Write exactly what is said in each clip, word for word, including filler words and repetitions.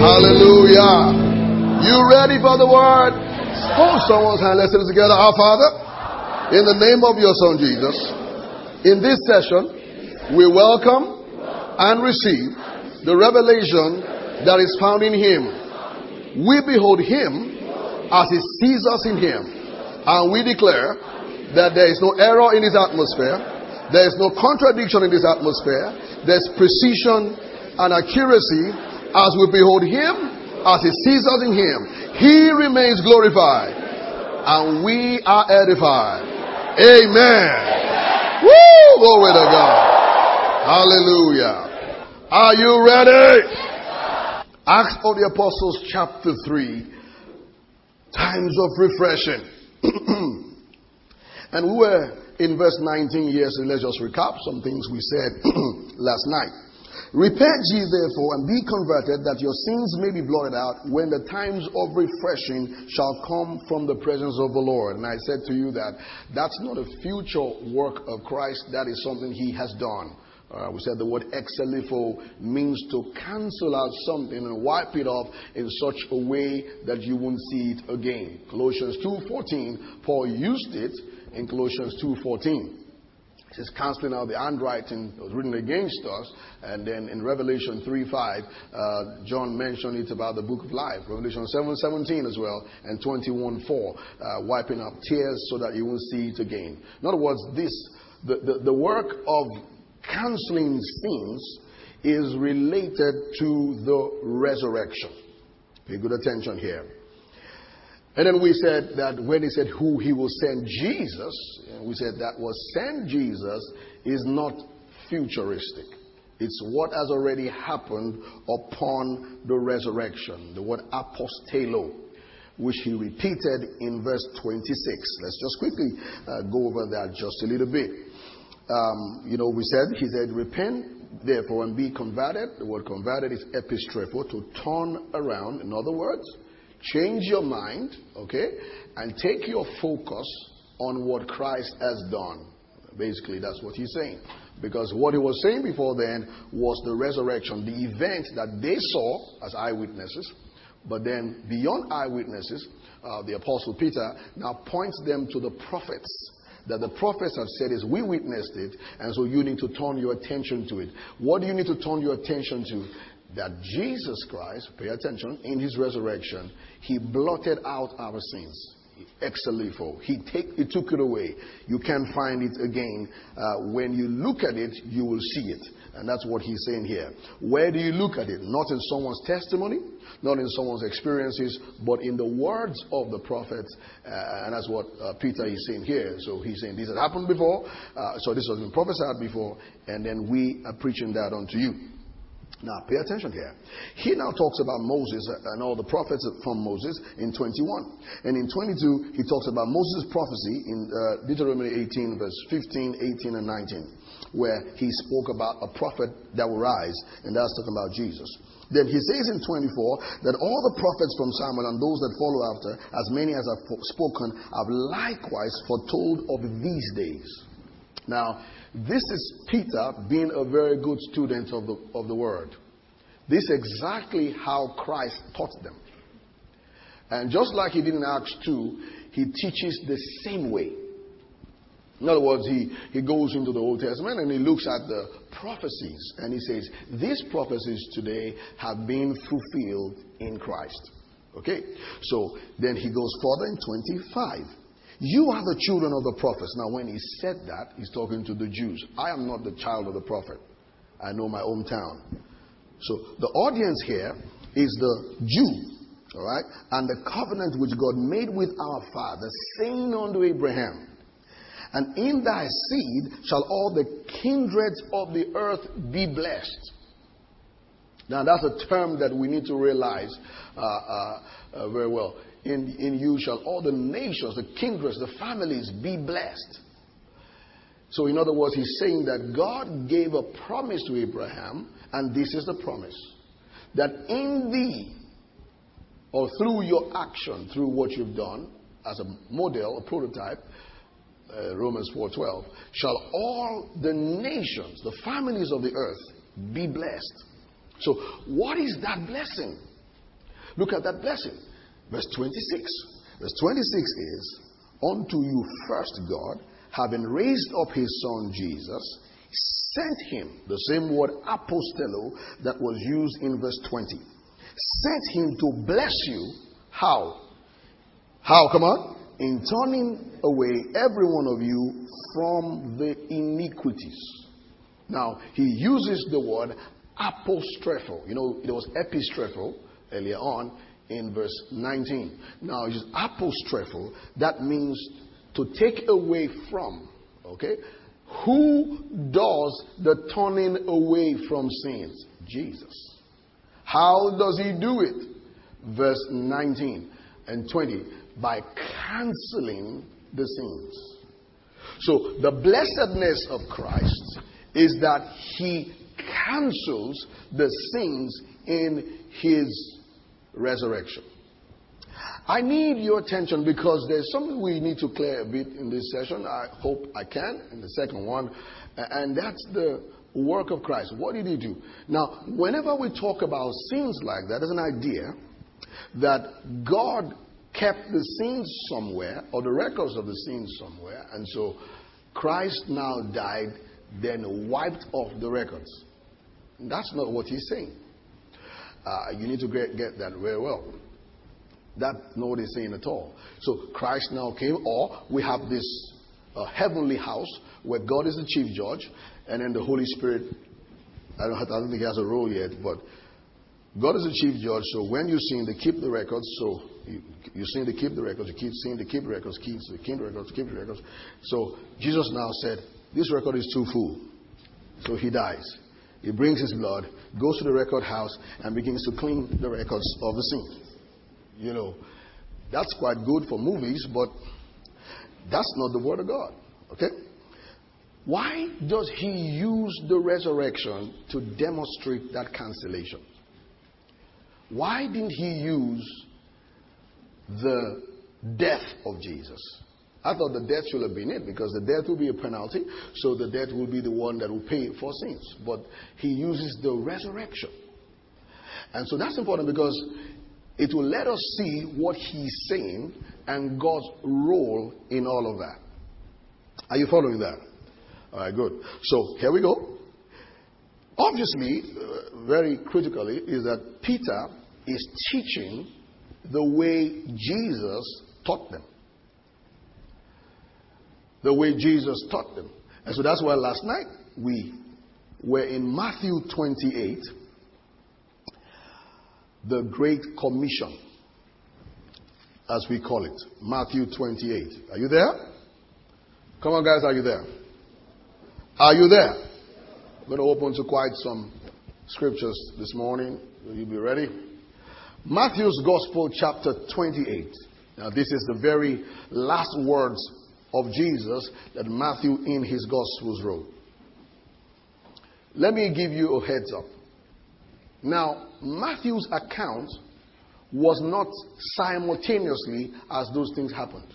Hallelujah. You ready for the word? Hold someone's hand. Let's say it together. Our Father, in the name of your Son Jesus, in this session, we welcome and receive the revelation that is found in Him. We behold Him as He sees us in Him. And we declare that there is no error in His atmosphere. There is no contradiction in this atmosphere. There's precision and accuracy as we behold Him as He sees us in Him. He remains glorified and we are edified. Amen. Woo! Glory to God. Hallelujah. Are you ready? Acts of the Apostles chapter three. Times of refreshing. And we were in verse nineteen here, so let's just recap some things we said last night. Repent ye therefore and be converted, that your sins may be blotted out, when the times of refreshing shall come from the presence of the Lord. And I said to you that that's not a future work of Christ. That is something He has done. Uh, we said the word exelifo means to cancel out something and wipe it off in such a way that you won't see it again. Colossians two fourteen, Paul used it in Colossians two fourteen. It's cancelling out the handwriting that was written against us. And then in Revelation three five, uh, John mentioned it about the book of life. Revelation seven seventeen as well. And twenty-one four, uh, wiping up tears so that you won't see it again. In other words, this, the, the, the work of cancelling sins is related to the resurrection. Pay good attention here. And then we said that when He said who He will send Jesus, we said that was send Jesus is not futuristic. It's what has already happened upon the resurrection. The word apostello, which He repeated in verse twenty-six. Let's just quickly uh, go over that just a little bit. Um, you know, we said, He said, repent therefore and be converted. The word converted is epistrepho, to turn around. In other words, change your mind, okay, and take your focus on what Christ has done. Basically, that's what He's saying. Because what He was saying before then was the resurrection, the event that they saw as eyewitnesses. But then beyond eyewitnesses, uh, the Apostle Peter now points them to the prophets. That the prophets have said is, we witnessed it, and so you need to turn your attention to it. What do you need to turn your attention to? That Jesus Christ, pay attention, in His resurrection, He blotted out our sins. Exelifo. He, take, he took it away. You can't find it again. Uh, when you look at it, you will see it. And that's what He's saying here. Where do you look at it? Not in someone's testimony, not in someone's experiences, but in the words of the prophets. Uh, and that's what uh, Peter is saying here. So he's saying this has happened before. Uh, so this has been prophesied before. And then we are preaching that unto you. Now, pay attention here. He now talks about Moses and all the prophets from Moses in twenty-one. And in twenty-two, he talks about Moses' prophecy in uh, Deuteronomy eighteen, verse fifteen, eighteen, and nineteen, where he spoke about a prophet that will rise, and that's talking about Jesus. Then he says in twenty-four that all the prophets from Samuel and those that follow after, as many as have spoken, have likewise foretold of these days. Now, this is Peter being a very good student of the, of the Word. This is exactly how Christ taught them. And just like He did in Acts two, He teaches the same way. In other words, he, he goes into the Old Testament and he looks at the prophecies and he says, these prophecies today have been fulfilled in Christ. Okay? So then he goes further in twenty-five. You are the children of the prophets. Now, when he said that, he's talking to the Jews. I am not the child of the prophet. I know my hometown. So the audience here is the Jew, all right, and the covenant which God made with our fathers, saying unto Abraham, and in thy seed shall all the kindreds of the earth be blessed. Now, that's a term that we need to realize uh, uh, uh, very well. In, in you shall all the nations, the kindreds, the families be blessed. So in other words, he's saying that God gave a promise to Abraham, and this is the promise. That in thee, or through your action, through what you've done, as a model, a prototype, uh, Romans four twelve, shall all the nations, the families of the earth, be blessed. So what is that blessing? Look at that blessing. Verse twenty-six. Verse twenty-six is, unto you first God, having raised up his son Jesus, sent him, the same word apostello that was used in verse twenty, sent him to bless you. How? How, come on? In turning away every one of you from the iniquities. Now, he uses the word apostrepho. You know, there was epistrepho earlier on in verse nineteen. Now, it's apostrepho. That means to take away from. Okay? Who does the turning away from sins? Jesus. How does he do it? Verse nineteen and twenty. By canceling the sins. So the blessedness of Christ is that he cancels the sins in his resurrection. I need your attention because there's something we need to clear a bit in this session. I hope I can in the second one. And that's the work of Christ. What did he do? Now, whenever we talk about sins like that, there's an idea that God kept the sins somewhere, or the records of the sins somewhere, and so Christ now died, then wiped off the records. That's not what he's saying. Uh, you need to get, get that very well. That's not what he's saying at all. So Christ now came, or we have this uh, heavenly house where God is the chief judge, and then the Holy Spirit, I don't, I don't think he has a role yet, but God is the chief judge, so when you sin, they keep the records. So you, you sin, they keep the records. You keep sin, they keep the records. Keep, they keep the records. Keep the records. So Jesus now said, this record is too full. So he dies. He brings his blood, goes to the record house, and begins to clean the records of the sin. You know, that's quite good for movies, but that's not the word of God. Okay? Why does he use the resurrection to demonstrate that cancellation? Why didn't he use the death of Jesus? I thought the death should have been it, because the death will be a penalty, so the death will be the one that will pay for sins. But he uses the resurrection. And so that's important because it will let us see what he's saying and God's role in all of that. Are you following that? All right, good. So here we go. Obviously, uh, very critically, is that Peter is teaching the way Jesus taught them. The way Jesus taught them. And so that's why last night we were in Matthew twenty-eight, the Great Commission, as we call it. Matthew twenty-eight. Are you there? Come on, guys, are you there? Are you there? I'm going to open to quite some scriptures this morning. Will you be ready? Matthew's Gospel, chapter twenty-eight. Now, this is the very last words of Jesus that Matthew in his Gospels wrote. Let me give you a heads up. Now, Matthew's account was not simultaneously as those things happened.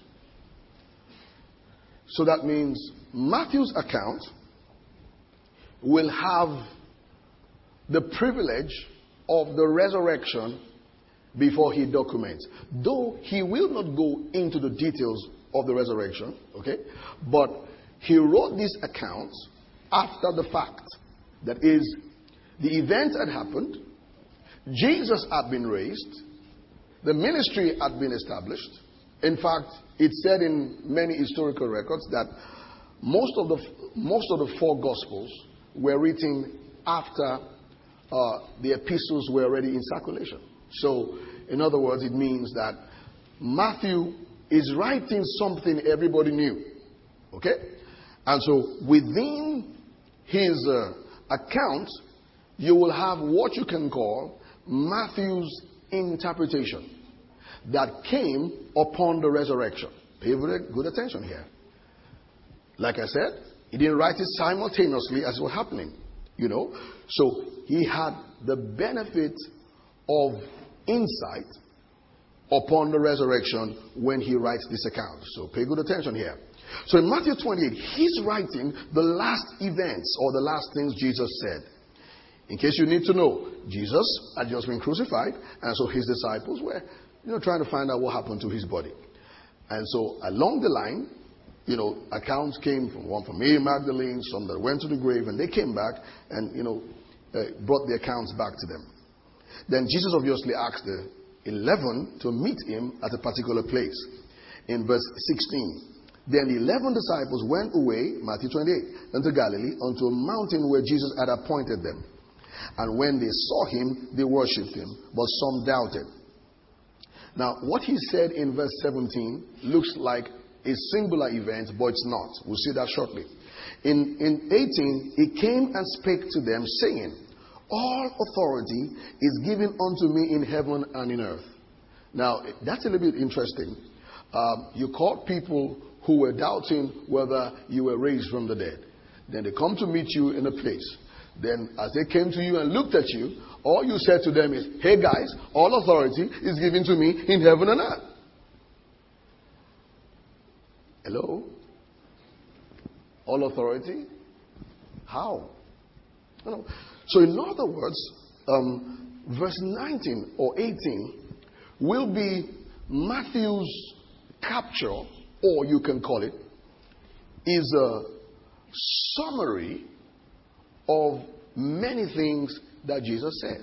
So that means Matthew's account will have the privilege of the resurrection before he documents. Though he will not go into the details of the resurrection, okay? But he wrote this account after the fact. That is, the event had happened, Jesus had been raised, the ministry had been established. In fact, it's said in many historical records that most of the most of the four Gospels were written after uh, the epistles were already in circulation. So, in other words, it means that Matthew is writing something everybody knew. Okay? And so, within his uh, account, you will have what you can call Matthew's interpretation that came upon the resurrection. Pay good attention here. Like I said, he didn't write it simultaneously as it was happening. You know, so he had the benefit of insight upon the resurrection when he writes this account. So pay good attention here. So in Matthew twenty-eight, he's writing the last events or the last things Jesus said. In case you need to know, Jesus had just been crucified, and so his disciples were, you know, trying to find out what happened to his body. And so along the line, you know, accounts came from one from Mary Magdalene, some that went to the grave, and they came back and, you know, uh, brought the accounts back to them. Then Jesus obviously asked the eleven to meet him at a particular place. In verse sixteen, then the eleven disciples went away, Matthew twenty-eight, into Galilee, unto a mountain where Jesus had appointed them. And when they saw him, they worshipped him, but some doubted. Now, what he said in verse seventeen looks like a singular event, but it's not. We'll see that shortly. In, in eighteen, he came and spake to them, saying, all authority is given unto me in heaven and in earth. Now, that's a little bit interesting. Um, you caught people who were doubting whether you were raised from the dead. Then they come to meet you in a place. Then as they came to you and looked at you, all you said to them is, hey guys, all authority is given to me in heaven and earth. Hello? All authority? How? You know, so in other words, um, verse nineteen or eighteen will be Matthew's capture, or you can call it, is a summary of many things that Jesus said.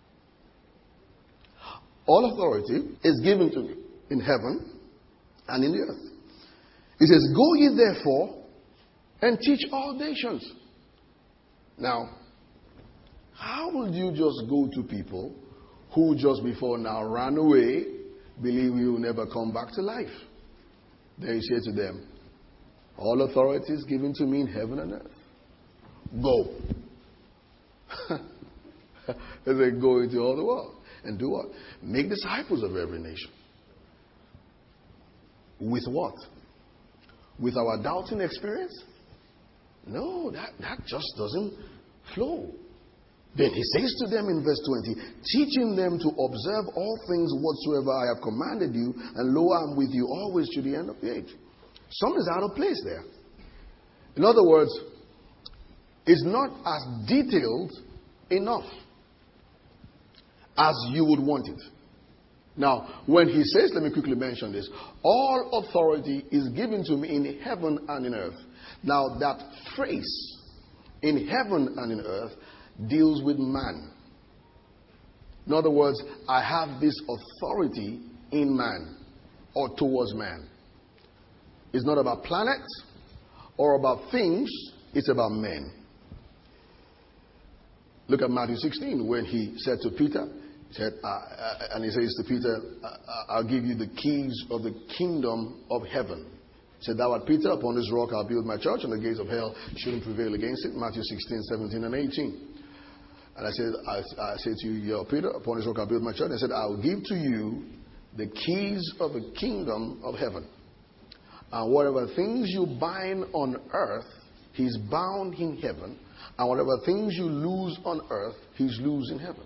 All authority is given to me in heaven and in the earth. He says, go ye therefore and teach all nations. Now, how will you just go to people who just before now ran away, believe you will never come back to life? Then you say to them, all authority is given to me in heaven and earth. Go. They say, go into all the world. And do what? Make disciples of every nation. With what? With our doubting experience? No, that, that just doesn't flow. Then he says to them in verse twenty, teaching them to observe all things whatsoever I have commanded you, and lo, I am with you always to the end of the age. Something's out of place there. In other words, it's not as detailed enough as you would want it. Now, when he says, let me quickly mention this, all authority is given to me in heaven and in earth. Now, that phrase, in heaven and in earth, deals with man. In other words, I have this authority in man or towards man. It's not about planets or about things, it's about men. Look at Matthew sixteen when he said to Peter, he said, uh, uh, and he says to Peter, uh, I'll give you the keys of the kingdom of heaven. He said, thou art Peter, upon this rock I'll build my church, and the gates of hell shouldn't prevail against it. Matthew sixteen, seventeen, and eighteen. And I said, I, I said to you, you're Peter, upon this rock I'll build my church. And I said, I will give to you the keys of the kingdom of heaven. And whatever things you bind on earth, he's bound in heaven. And whatever things you lose on earth, he's loose in heaven.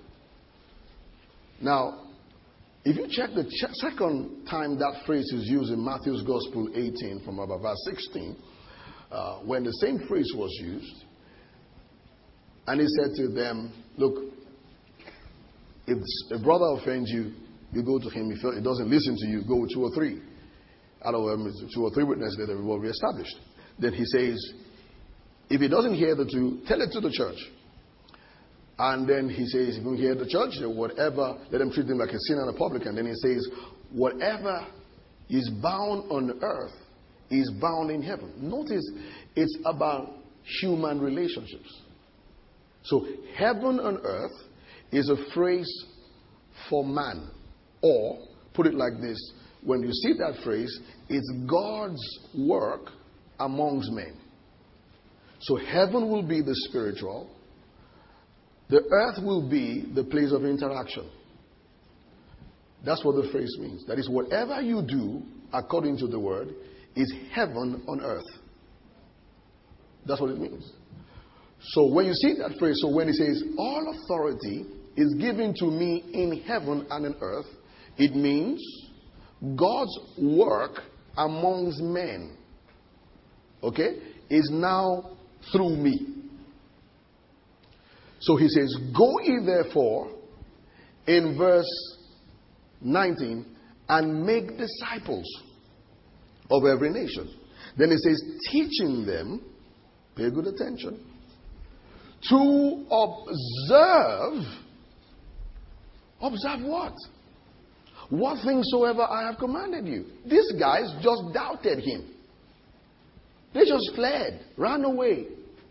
Now, if you check the ch- second time that phrase is used in Matthew's Gospel eighteen, from about verse sixteen, uh, when the same phrase was used, and he said to them, look, if a brother offends you, you go to him. If he doesn't listen to you, go with two or three. Out of um, two or three witnesses, let every word be established. Then he says, if he doesn't hear the two, tell it to the church. And then he says, if you hear the church, then whatever, let them treat him like a sinner and a publican. Then he says, whatever is bound on earth is bound in heaven. Notice, it's about human relationships. So, heaven and earth is a phrase for man. Or, put it like this, when you see that phrase, it's God's work amongst men. So, heaven will be the spiritual. The earth will be the place of interaction. That's what the phrase means. That is, whatever you do, according to the word, is heaven on earth. That's what it means. So when you see that phrase, so when it says, all authority is given to me in heaven and in earth, it means God's work amongst men, okay, is now through me. So he says, go ye therefore, in verse nineteen, and make disciples of every nation. Then it says, teaching them, pay good attention, to observe. Observe what? What things soever I have commanded you. These guys just doubted him. They just fled, ran away.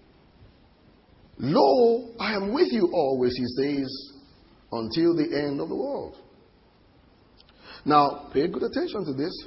Lo, I am with you always, he says, until the end of the world. Now, pay good attention to this.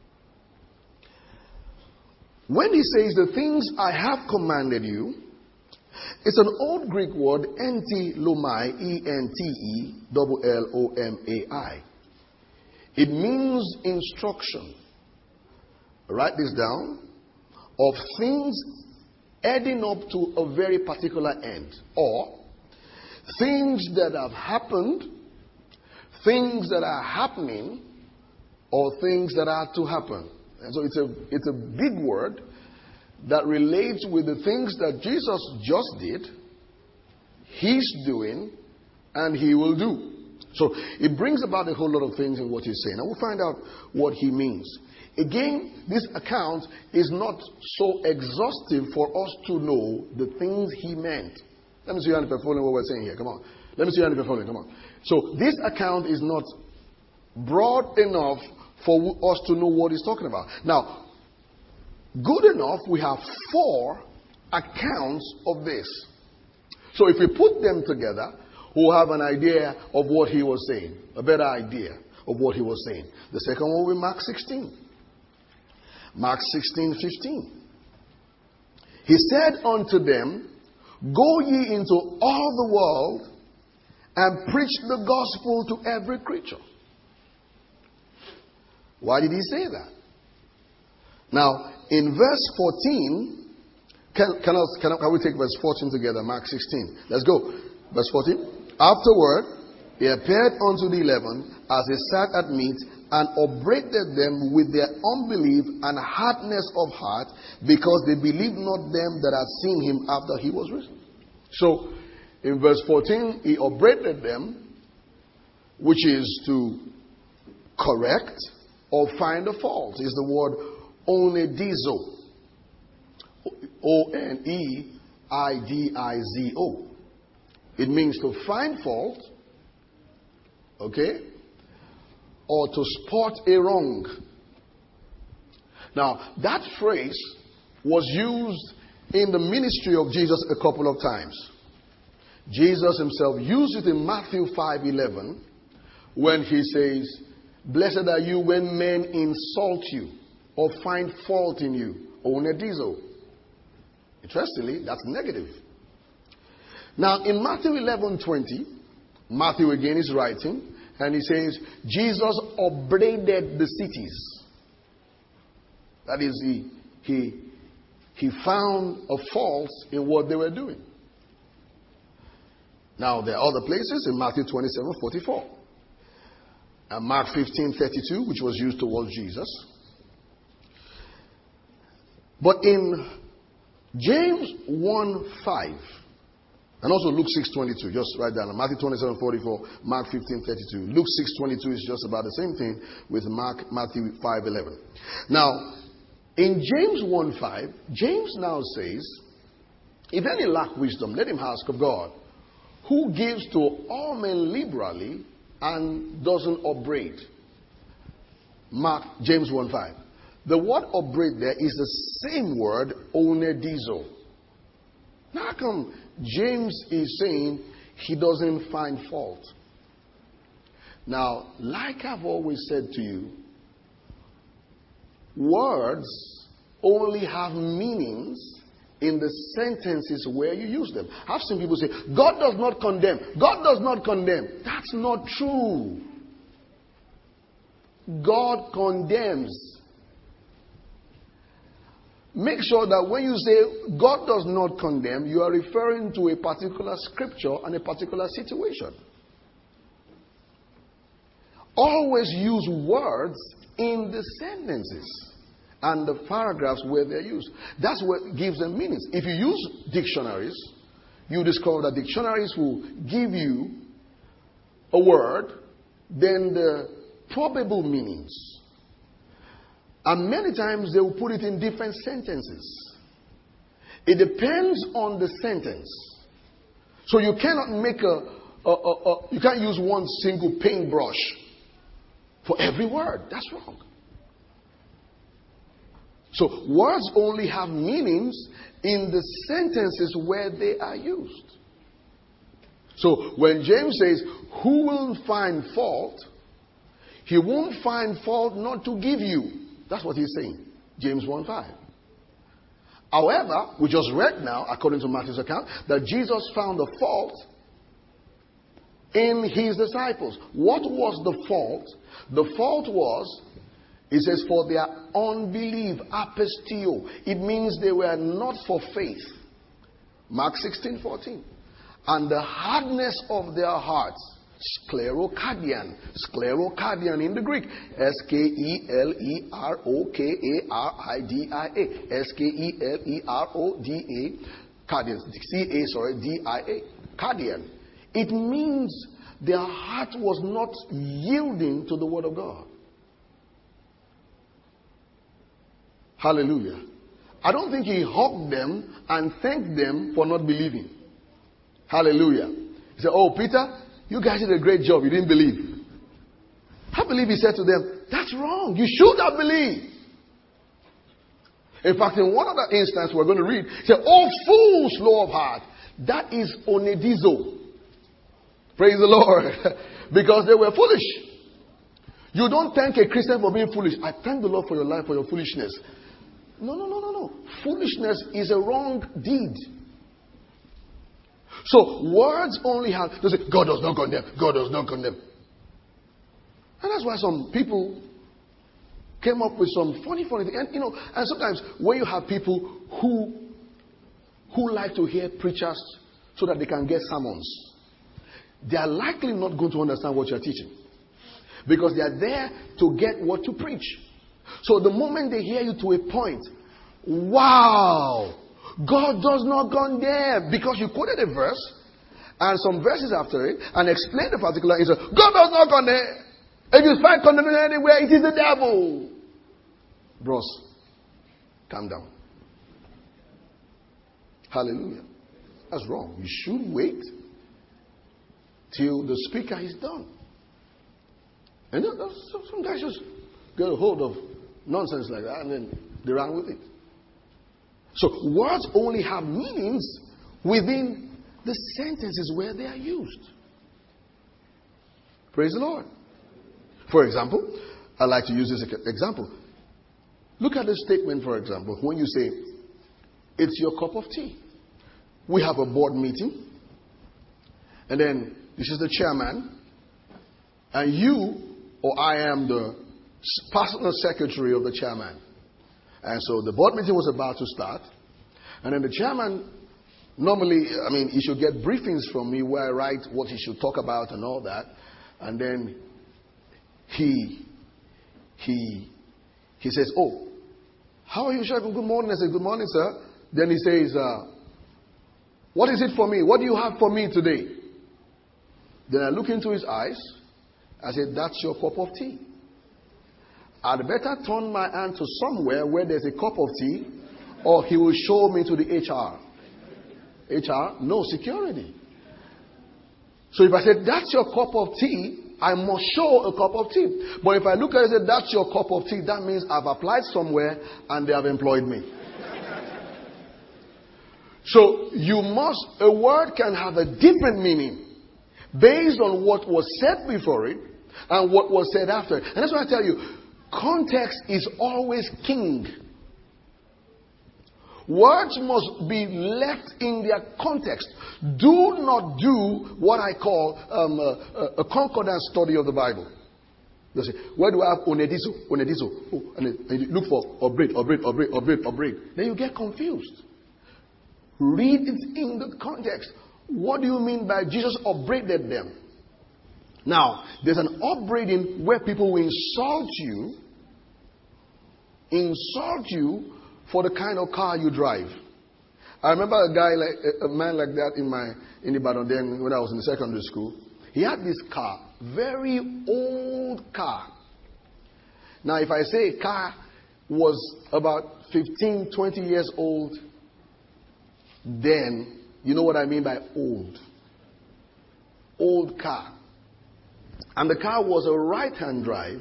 When he says the things I have commanded you, it's an old Greek word, enti lomai, E N T E L L O M A I. It means instruction. Write this down. Of things adding up to a very particular end. Or things that have happened, things that are happening, or things that are to happen. And so it's a, it's a big word that relates with the things that Jesus just did, he's doing, and he will do. So it brings about a whole lot of things in what he's saying. And we'll find out what he means. Again, this account is not so exhaustive for us to know the things he meant. Let me see you on the following what we're saying here. Come on. Let me see you on the following. Come on. So this account is not broad enough for us to know what he's talking about. Now, good enough, we have four accounts of this. So if we put them together, we'll have an idea of what he was saying. A better idea of what he was saying. The second one will be Mark sixteen. Mark sixteen, fifteen. He said unto them, go ye into all the world and preach the gospel to every creature. Why did he say that? Now, in verse fourteen, can, can, us, can, can we take verse fourteen together? Mark sixteen. Let's go. Verse fourteen. Afterward, he appeared unto the eleven as he sat at meat and upbraided them with their unbelief and hardness of heart, because they believed not them that had seen him after he was risen. So, in verse fourteen, he upbraided them, which is to correct or find a fault. Is the word onedizo. O N E I D I Z O. It means to find fault, okay, or to spot a wrong. Now, that phrase was used in the ministry of Jesus a couple of times. Jesus himself used it in Matthew five eleven when he says, blessed are you when men insult you or find fault in you. Onedizo. Interestingly, that's negative. Now, in Matthew eleven twenty, Matthew again is writing, and he says, Jesus upbraided the cities. That is, he, he, he found a fault in what they were doing. Now, there are other places in Matthew twenty-seven forty-four. And Mark fifteen thirty-two, which was used towards Jesus. But in James one five, and also Luke six twenty-two, just write down. Matthew twenty-seven forty-four, Mark fifteen thirty-two. Luke six twenty-two is just about the same thing with Mark Matthew five eleven. Now, in James one five, James now says, if any lack wisdom, let him ask of God, who gives to all men liberally and doesn't upbraid. Mark, James one five. The word upbraid there is the same word, onedizo. Now, how come James is saying he doesn't find fault? Now, like I've always said to you, words only have meanings in the sentences where you use them. I've seen people say, God does not condemn. God does not condemn. That's not true. God condemns. Make sure that when you say God does not condemn, you are referring to a particular scripture and a particular situation. Always use words in the sentences and the paragraphs where they're used. That's what gives them meanings. If you use dictionaries, you discover that dictionaries will give you a word, then the probable meanings. And many times they will put it in different sentences. It depends on the sentence. So you cannot make a, a, a, a you can't use one single paintbrush for every word. That's wrong. So words only have meanings in the sentences where they are used. So when James says, who will find fault? He won't find fault not to give you. That's what he's saying. James one five. However, we just read now, according to Matthew's account, that Jesus found a fault in his disciples. What was the fault? The fault was, it says, for their unbelief, apostio. It means they were not for faith. Mark sixteen fourteen. And the hardness of their hearts, sclerocardian, sclerocardian in the Greek, S K E L E R O K A R I D I A, S K E L E R O D A, cardian, C A, sorry, D I A, cardian. It means their heart was not yielding to the word of God. Hallelujah. I don't think he hugged them and thanked them for not believing. Hallelujah. He said, oh, Peter, you guys did a great job. You didn't believe. I believe he said to them, that's wrong. You should have believed. In fact, in one other instance we're going to read, he said, oh, fool, slow of heart. That is onedizo. Praise the Lord. Because they were foolish. You don't thank a Christian for being foolish. I thank the Lord for your life, for your foolishness. No, no, no, no, no. Foolishness is a wrong deed. So words only have, they say, God does not condemn, God does not condemn. And that's why some people came up with some funny, funny things. And you know, and sometimes when you have people who who like to hear preachers so that they can get sermons, they are likely not going to understand what you're teaching. Because they are there to get what to preach. So the moment they hear you to a point, wow, God does not condemn, because you quoted a verse and some verses after it and explained the particular answer. God does not condemn. If you find condemnation anywhere, it is the devil. Bros, calm down. Hallelujah. That's wrong. You should wait till the speaker is done. And some guys just get a hold of nonsense like that and then they run with it. So words only have meanings within the sentences where they are used. Praise the Lord. For example, I like to use this example. Look at this statement, for example, when you say, it's your cup of tea. We have a board meeting, and then this is the chairman, and you or I am the personal secretary of the chairman. And so the board meeting was about to start. And then the chairman, normally, I mean, he should get briefings from me where I write what he should talk about and all that. And then he, he, he says, oh, how are you, Sheriff? Good morning. I said, good morning, sir. Then he says, uh, what is it for me? What do you have for me today? Then I look into his eyes. I said, that's your cup of tea. I'd better turn my hand to somewhere where there's a cup of tea, or he will show me to the H R. H R? No security. So if I said, that's your cup of tea, I must show a cup of tea. But if I look at it and say, that's your cup of tea, that means I've applied somewhere and they have employed me. So you must, a word can have a different meaning based on what was said before it and what was said after it. And that's why I tell you, context is always king. Words must be left in their context. Do not do what I call um, a, a concordance study of the Bible. You say, where do I have onedizo, onedizo? Oh, and then you look for obreed, obreed, obreed, obreed, obreed. Then you get confused. Read it in the context. What do you mean by Jesus upbraided them? Now, there's an upbraiding where people will insult you, insult you for the kind of car you drive. I remember a guy like a man like that in my in Ibadan then when I was in secondary school. He had this car, very old car. Now, if I say a car was about fifteen, twenty years old, then you know what I mean by old. Old car. And the car was a right-hand drive.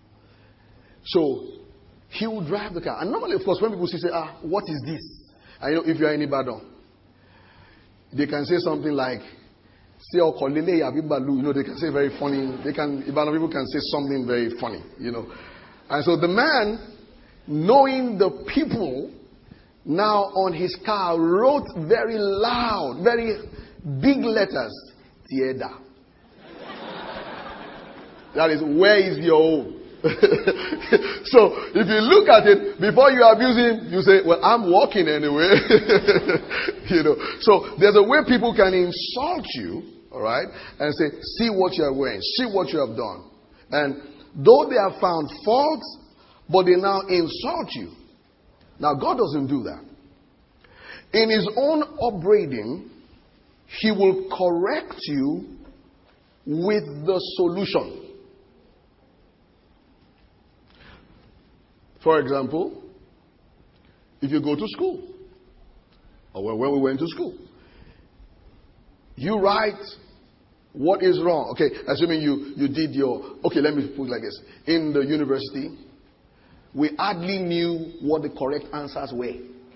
So he would drive the car. And normally, of course, when people say, ah, what is this? I know if you are in Ibadan, they can say something like, say, oh, Kolile Yabibalu, you know, they can say very funny. They can, Ibadan people can say something very funny, you know. And so the man, knowing the people, now on his car wrote very loud, very big letters, Tieda. That is, where is your home? So, if you look at it, before you abuse him, you say, well, I'm walking anyway. You know. So, there's a way people can insult you, all right, and say, see what you are wearing, see what you have done. And though they have found faults, but they now insult you. Now, God doesn't do that. In his own upbraiding, he will correct you with the solution. For example, if you go to school, or when we went to school, you write what is wrong. Okay, assuming you, you did your, okay, let me put it like this. In the university, we hardly knew what the correct answers were.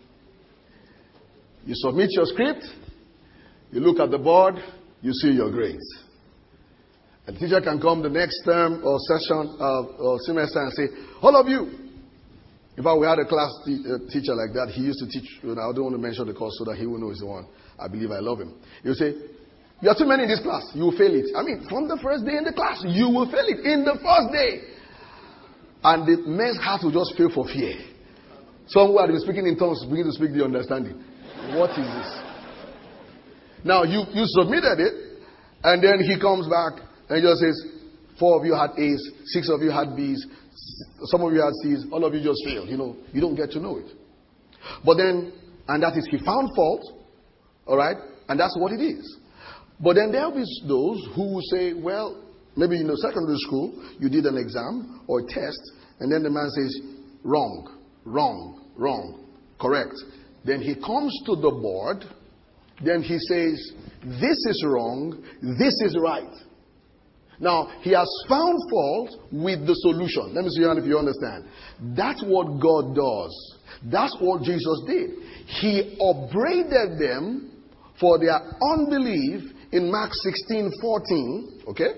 You submit your script, you look at the board, you see your grades. A teacher can come the next term or session uh, or semester and say, all of you. In fact, we had a class te- uh, teacher like that. He used to teach, you know, I don't want to mention the course so that he will know he's the one. I believe I love him. He would say, you are too many in this class. You will fail it. I mean, from the first day in the class, you will fail it. In the first day. And the men's heart will just fail for fear. Some who had been speaking in tongues begin to speak the understanding. What is this? Now, you, you submitted it, and then he comes back and he just says, four of you had A's, six of you had B's, some of you had C's, all of you just failed. You know, you don't get to know it. But then, and that is, he found fault, all right, and that's what it is. But then there will be those who will say, well, maybe in the secondary school, you did an exam or a test, and then the man says, wrong, wrong, wrong, correct. Then he comes to the board, then he says, this is wrong, this is right. Now, he has found fault with the solution. Let me see if you understand. That's what God does. That's what Jesus did. He upbraided them for their unbelief in Mark sixteen fourteen. Okay?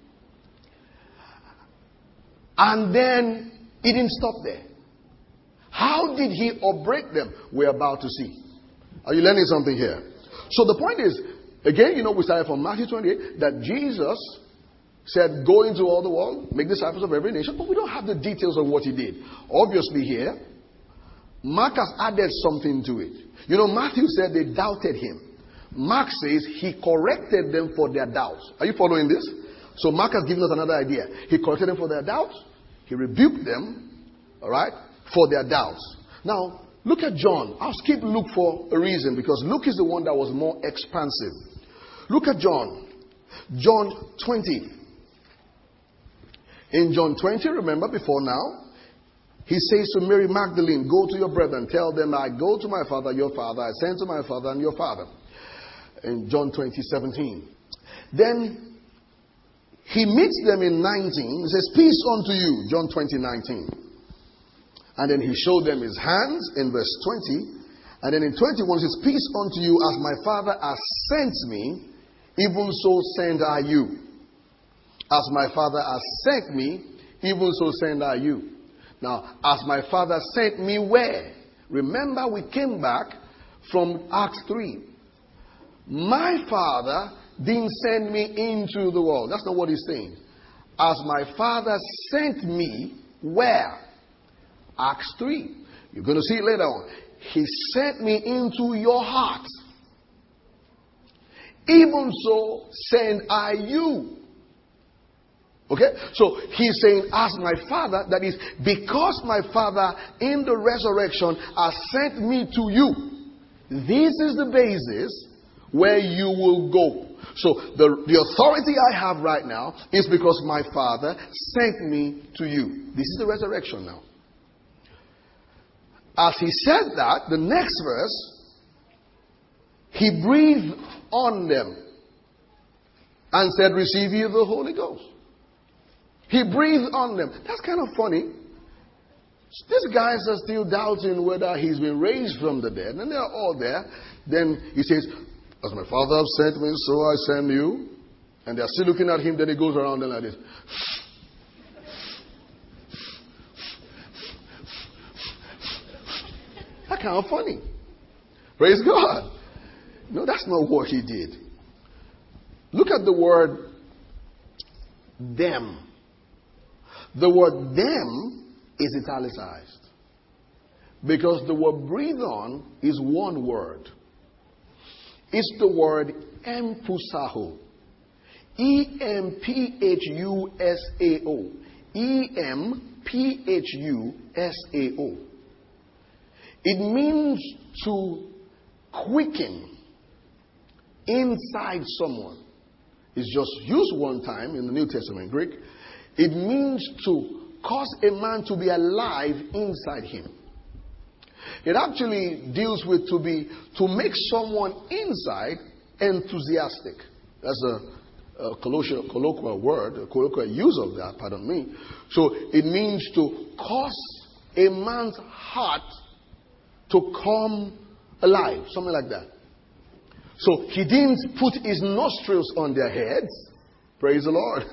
And then he didn't stop there. How did he upbraid them? We're about to see. Are you learning something here? So the point is, again, you know, we started from Matthew twenty-eight, that Jesus said, go into all the world, make disciples of every nation, but we don't have the details of what he did. Obviously here, Mark has added something to it. You know, Matthew said they doubted him. Mark says he corrected them for their doubts. Are you following this? So Mark has given us another idea. He corrected them for their doubts. He rebuked them, all right, for their doubts. Now, look at John. I'll skip Luke for a reason, because Luke is the one that was more expansive. Look at John. John twenty. In John twenty, remember before now, he says to Mary Magdalene, go to your brethren, tell them I go to my father, your father, I send to my father and your father. In John twenty, seventeen. Then he meets them in nineteen. He says, peace unto you, John twenty, nineteen. And then he showed them his hands in verse twenty. And then in twenty-one, he says, peace unto you, as my Father has sent me, even so send I you. As my Father has sent me, even so send I you. Now, as my Father sent me where? Remember, we came back from Acts three. My Father didn't send me into the world. That's not what he's saying. As my Father sent me where? Acts three. You're going to see it later on. He sent me into your heart. Even so send I you. Okay? So he's saying, as my Father, that is, because my Father in the resurrection has sent me to you. This is the basis where you will go. So the, the authority I have right now is because my Father sent me to you. This is the resurrection now. As he said that, the next verse, he breathed on them and said, receive ye the Holy Ghost. He breathed on them. That's kind of funny. These guys are still doubting whether he's been raised from the dead. And they're all there. Then he says, as my Father has sent me, so I send you. And they're still looking at him. Then he goes around them like this. That's kind of funny. Praise God. No, that's not what he did. Look at the word them. The word them is italicized. Because the word breathe on is one word. It's the word emphusaho. E M P H U S A O. E M P H U S A O. It means to quicken inside someone. It's just used one time in the New Testament Greek. It means to cause a man to be alive inside him. It actually deals with to be to make someone inside enthusiastic. That's a, a colloquial, colloquial word, a colloquial use of that, pardon me. So it means to cause a man's heart to come alive, something like that. So he didn't put his nostrils on their heads. Praise the Lord.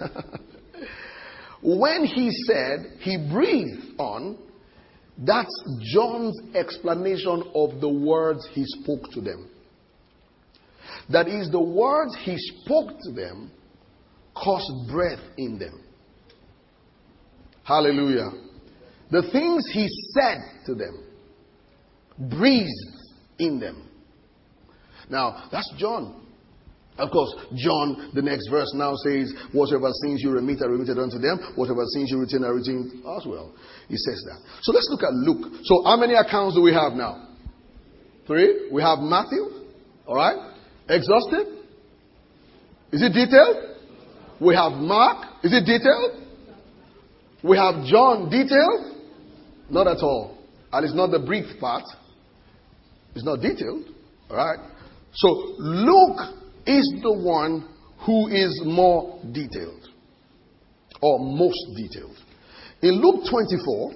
When he said he breathed on, that's John's explanation of the words he spoke to them. That is, the words he spoke to them caused breath in them. Hallelujah. The things he said to them breathed in them. Now, that's John. Of course, John, the next verse now says, whatever sins you remit are remitted unto them. Whatever sins you retain are retained as well. He says that. So let's look at Luke. So how many accounts do we have now? Three. We have Matthew. All right. Exhausted. Is it detailed? We have Mark. Is it detailed? We have John. Detailed? Not at all. And it's not the brief part. It's not detailed. All right. So Luke is the one who is more detailed, or most detailed. In Luke twenty-four,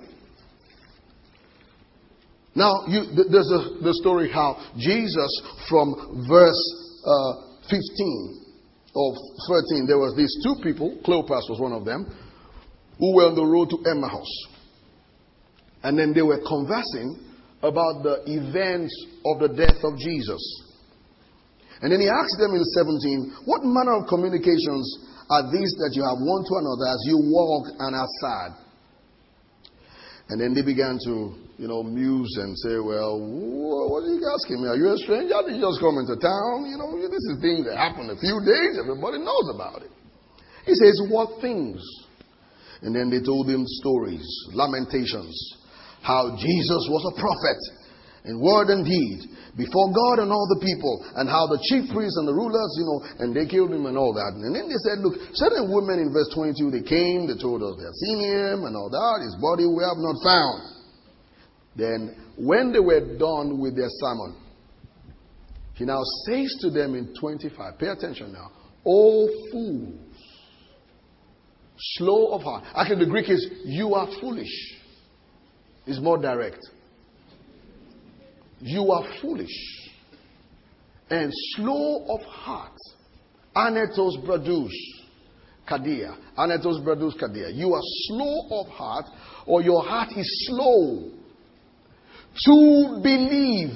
now you, there's a, the story how Jesus, from verse uh, fifteen or thirteen, there was these two people, Cleopas was one of them, who were on the road to Emmaus. And then they were conversing about the events of the death of Jesus. And then he asked them in seventeen, what manner of communications are these that you have one to another as you walk and are sad? And then they began to, you know, muse and say, well, what are you asking me? Are you a stranger? Did you just come into town? You know, this is things that happen a few days. Everybody knows about it. He says, what things? And then they told him stories, lamentations, how Jesus was a prophet in word and deed, before God and all the people, and how the chief priests and the rulers, you know, and they killed him and all that. And then they said, look, certain women in verse twenty-two, they came, they told us they had seen him and all that, his body we have not found. Then, when they were done with their sermon, he now says to them in twenty-five, pay attention now, O fools, slow of heart. Actually, the Greek is, you are foolish. It's more direct. You are foolish and slow of heart. Anetos bradus kadia. Anetos bradus kadia. You are slow of heart, or your heart is slow to believe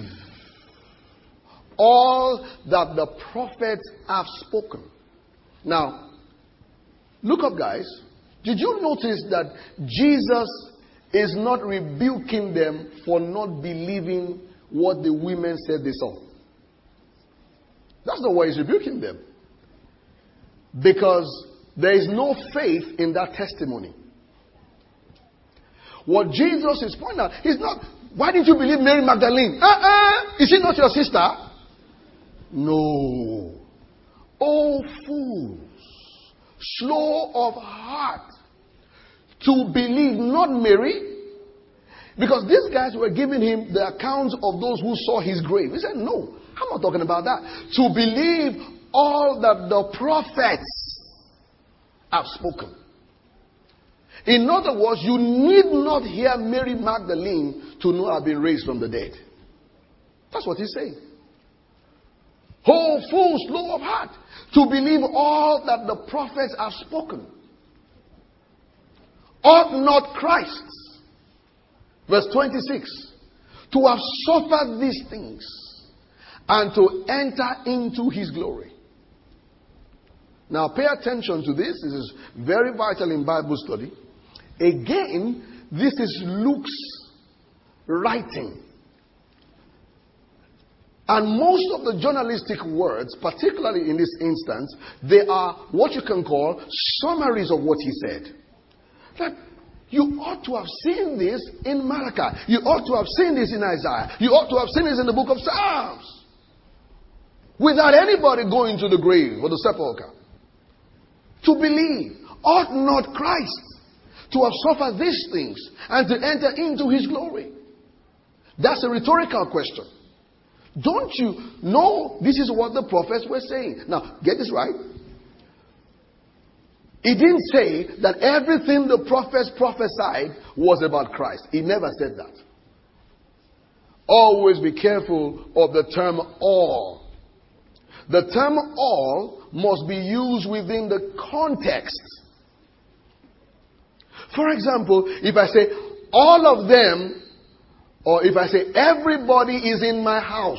all that the prophets have spoken. Now, look up, guys. Did you notice that Jesus is not rebuking them for not believing what the women said they saw? That's not why he's rebuking them. Because there is no faith in that testimony. What Jesus is pointing out, he's not, why didn't you believe Mary Magdalene? Uh-uh. Is she not your sister? No. Oh, fools, slow of heart to believe, not Mary. Because these guys were giving him the accounts of those who saw his grave. He said, no, I'm not talking about that. To believe all that the prophets have spoken. In other words, you need not hear Mary Magdalene to know I've been raised from the dead. That's what he's saying. Oh, fools, slow of heart, to believe all that the prophets have spoken. Ought not Christ, verse twenty-six, to have suffered these things and to enter into his glory. Now pay attention to this. This is very vital in Bible study. Again, this is Luke's writing. And most of the journalistic words, particularly in this instance, they are what you can call summaries of what he said. That you ought to have seen this in Malachi. You ought to have seen this in Isaiah. You ought to have seen this in the book of Psalms. Without anybody going to the grave or the sepulchre. To believe, ought not Christ to have suffered these things and to enter into his glory? That's a rhetorical question. Don't you know this is what the prophets were saying? Now, get this right. He didn't say that everything the prophets prophesied was about Christ. He never said that. Always be careful of the term all. The term all must be used within the context. For example, if I say all of them, or if I say everybody is in my house,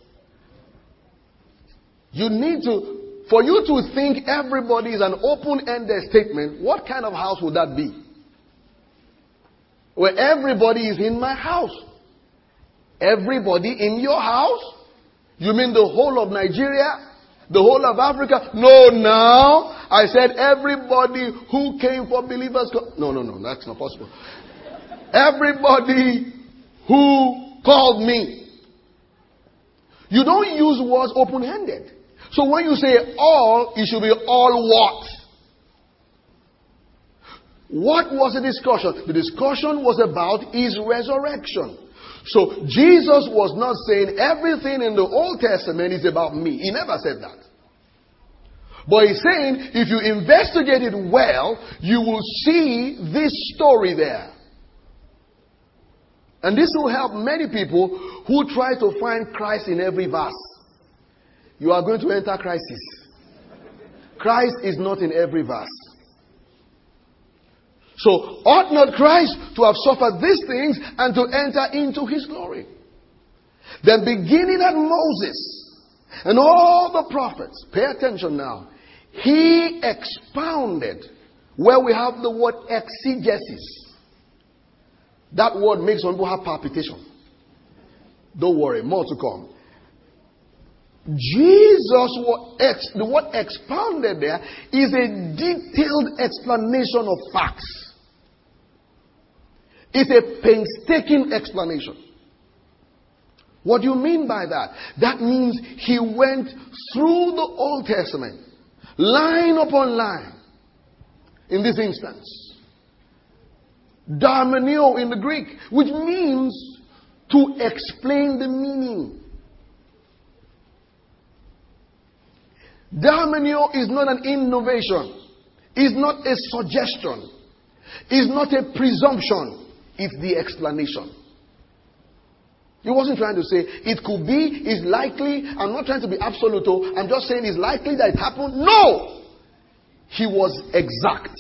you need to, for you to think everybody is an open-ended statement, what kind of house would that be? Where everybody is in my house. Everybody in your house? You mean the whole of Nigeria? The whole of Africa? No, now. I said everybody who came for believers. Co- no, no, no. That's not possible. Everybody who called me. You don't use words open-handed. So when you say all, it should be all what? What was the discussion? The discussion was about his resurrection. So Jesus was not saying everything in the Old Testament is about me. He never said that. But he's saying if you investigate it well, you will see this story there. And this will help many people who try to find Christ in every verse. You are going to enter crisis. Christ is not in every verse. So, ought not Christ to have suffered these things and to enter into his glory? Then beginning at Moses and all the prophets, pay attention now, he expounded, where we have the word exegesis. That word makes some people have palpitation. Don't worry, more to come. Jesus, the word expounded there is a detailed explanation of facts. It's a painstaking explanation. What do you mean by that? That means he went through the Old Testament, line upon line, in this instance. Darmenio in the Greek, which means to explain the meaning. Darmenio is not an innovation. It's not a suggestion. It's not a presumption. It's the explanation. He wasn't trying to say it could be, it's likely. I'm not trying to be absolute. I'm just saying it's likely that it happened. No! He was exact.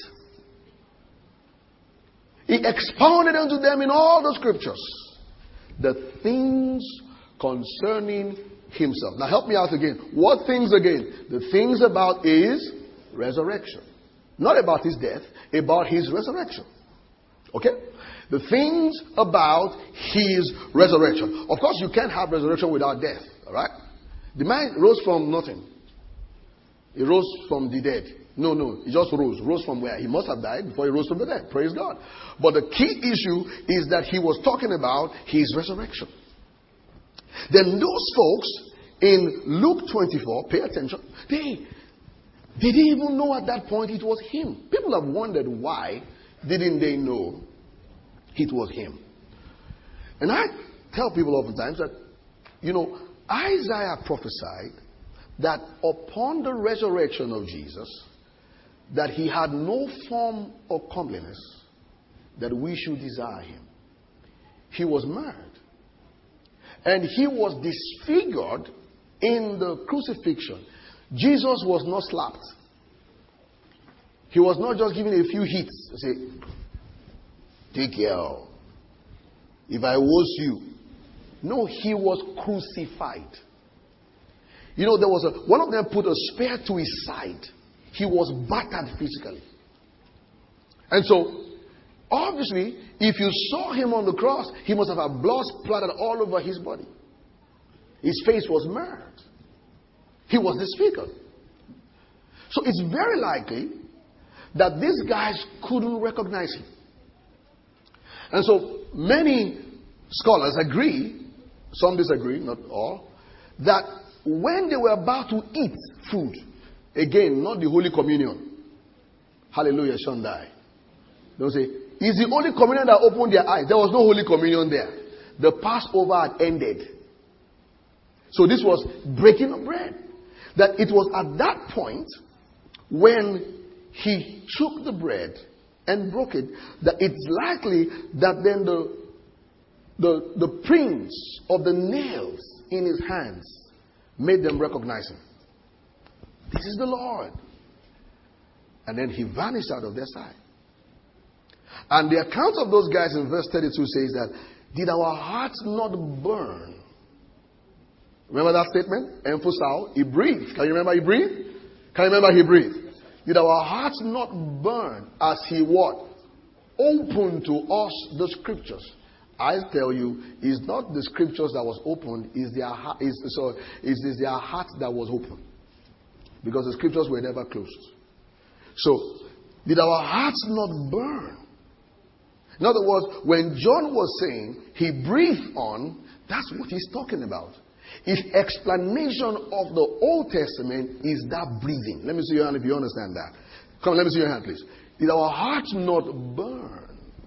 He expounded unto them in all the scriptures the things concerning himself. Now help me out again. What things again? The things about his resurrection. Not about his death, about his resurrection. Okay? The things about his resurrection. Of course, you can't have resurrection without death. Alright? The man rose from nothing. He rose from the dead. No, no, he just rose. Rose from where? He must have died before he rose from the dead. Praise God. But the key issue is that he was talking about his resurrection. Then those folks in Luke twenty-four, pay attention, they, they didn't even know at that point it was him. People have wondered why didn't they know it was him. And I tell people oftentimes that, you know, Isaiah prophesied that upon the resurrection of Jesus, that he had no form or comeliness that we should desire him. He was marred. And he was disfigured in the crucifixion. Jesus was not slapped. He was not just given a few hits. Say, take care. If I was you. No, he was crucified. You know, there was a, one of them put a spear to his side. He was battered physically. And so, obviously, if you saw him on the cross, he must have had blood splattered all over his body. His face was marred. He was disfigured. So it's very likely that these guys couldn't recognize him. And so many scholars agree, some disagree, not all, that when they were about to eat food, again, not the Holy Communion. Hallelujah, Shandai. Don't say, it's the only communion that opened their eyes. There was no Holy Communion there. The Passover had ended. So this was breaking of bread. That it was at that point when he took the bread and broke it, that it's likely that then the, the, the prints of the nails in his hands made them recognize him. This is the Lord. And then he vanished out of their sight. And the account of those guys in verse thirty-two says that, did our hearts not burn? Remember that statement? Emphasized. He breathed. Can you remember he breathed? Can you remember he breathed? Did our hearts not burn as he what? Opened to us the scriptures. I tell you, it's not the scriptures that was opened, it's their, it's, so, it's, it's their heart that was opened. Because the scriptures were never closed. So, did our hearts not burn? In other words, when John was saying he breathed on, that's what he's talking about. His explanation of the Old Testament is that breathing. Let me see your hand if you understand that. Come, let me see your hand, please. Did our hearts not burn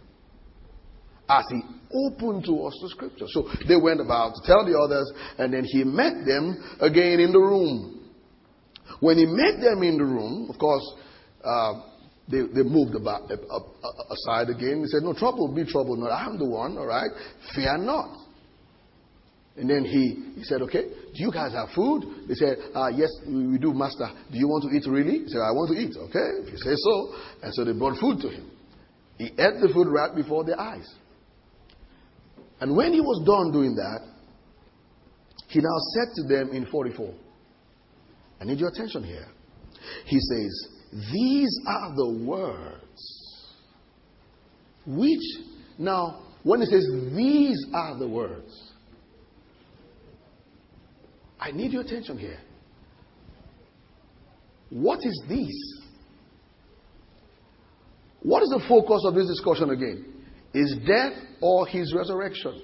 as he opened to us the scripture? So they went about to tell the others, and then he met them again in the room. When he met them in the room, of course, uh, they, they moved about, uh, uh, aside again. He said, no, trouble, be trouble not. I'm the one, all right? Fear not. And then he, he said, okay, do you guys have food? They said, uh, yes, we, we do, master. Do you want to eat really? He said, I want to eat. Okay, if you say so. And so they brought food to him. He ate the food right before their eyes. And when he was done doing that, he now said to them in forty-four, I need your attention here. He says, these are the words which, now, when he says these are the words, I need your attention here. What is this? What is the focus of this discussion again? Is death or his resurrection?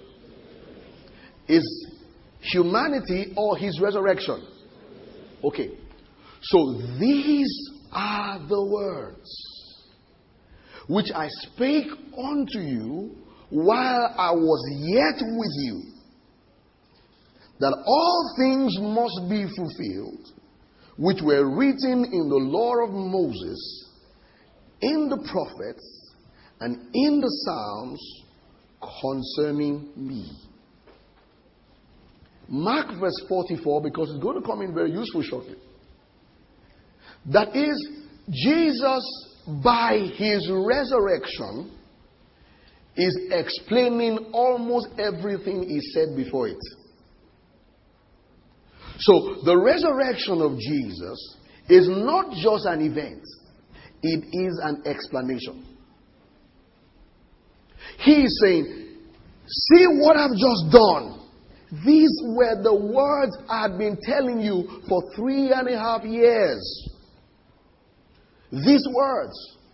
Is humanity or his resurrection? Okay. So these are the words which I spake unto you while I was yet with you, that all things must be fulfilled, which were written in the law of Moses, in the prophets, and in the Psalms concerning me. Mark verse forty-four, because it's going to come in very useful shortly. That is, Jesus, by his resurrection, is explaining almost everything he said before it. So, the resurrection of Jesus is not just an event, it is an explanation. He is saying, see what I've just done. These were the words I had been telling you for three and a half years. These words.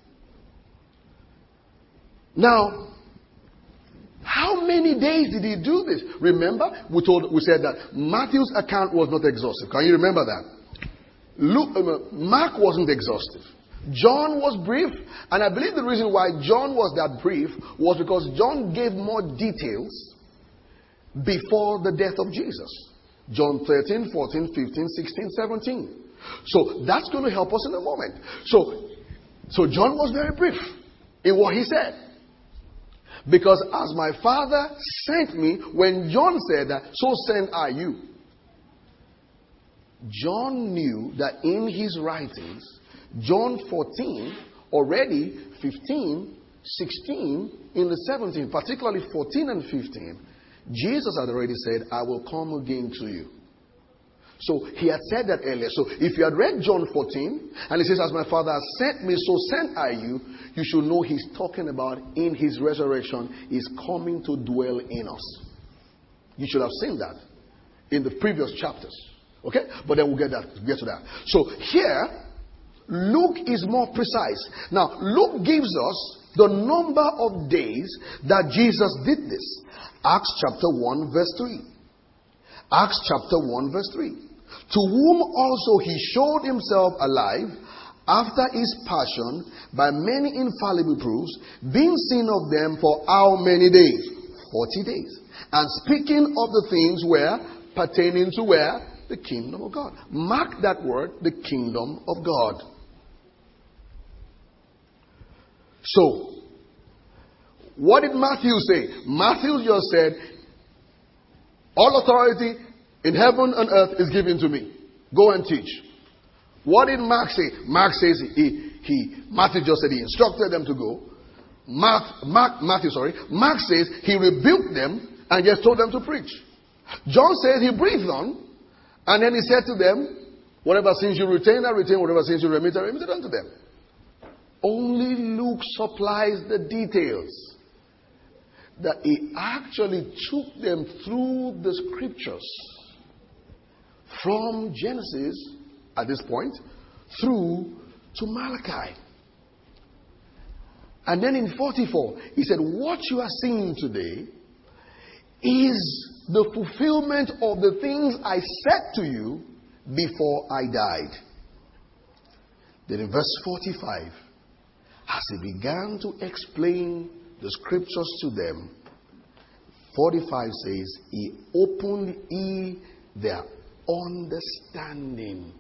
Now, how many days did he do this? Remember, we told, we said that Matthew's account was not exhaustive. Can you remember that? Luke, uh, Mark wasn't exhaustive. John was brief, and I believe the reason why John was that brief was because John gave more details before the death of Jesus. John thirteen, fourteen, fifteen, sixteen, seventeen. So that's going to help us in a moment. So, so John was very brief in what he said. Because as my Father sent me, when John said that, so sent I you. John knew that in his writings, John fourteen, already fifteen, sixteen, in the seventeen, particularly fourteen and fifteen, Jesus had already said, I will come again to you. So he had said that earlier. So if you had read John fourteen, and it says, as my Father has sent me, so sent I you, you should know he's talking about in his resurrection is coming to dwell in us. You should have seen that in the previous chapters. Okay? But then we'll get that, get to that. So here, Luke is more precise. Now, Luke gives us the number of days that Jesus did this. Acts chapter one, verse three. Acts chapter one, verse three. To whom also he showed himself alive after his passion by many infallible proofs, being seen of them for how many days? Forty days. And speaking of the things where pertaining to where? The kingdom of God. Mark that word, the kingdom of God. So, what did Matthew say? Matthew just said, all authority in heaven and earth is given to me. Go and teach. What did Mark say? Mark says he, he Matthew just said he instructed them to go. Mark, Mark, Matthew, sorry. Mark says he rebuked them and just told them to preach. John says he breathed on and then he said to them, whatever sins you retain, I retain. Whatever sins you remit, I remit unto them. Only Luke supplies the details. That he actually took them through the scriptures from Genesis, at this point, through to Malachi. And then in forty-four, he said, what you are seeing today is the fulfillment of the things I said to you before I died. Then in verse forty-five, as he began to explain the scriptures to them, forty-five says, he opened ye their understanding.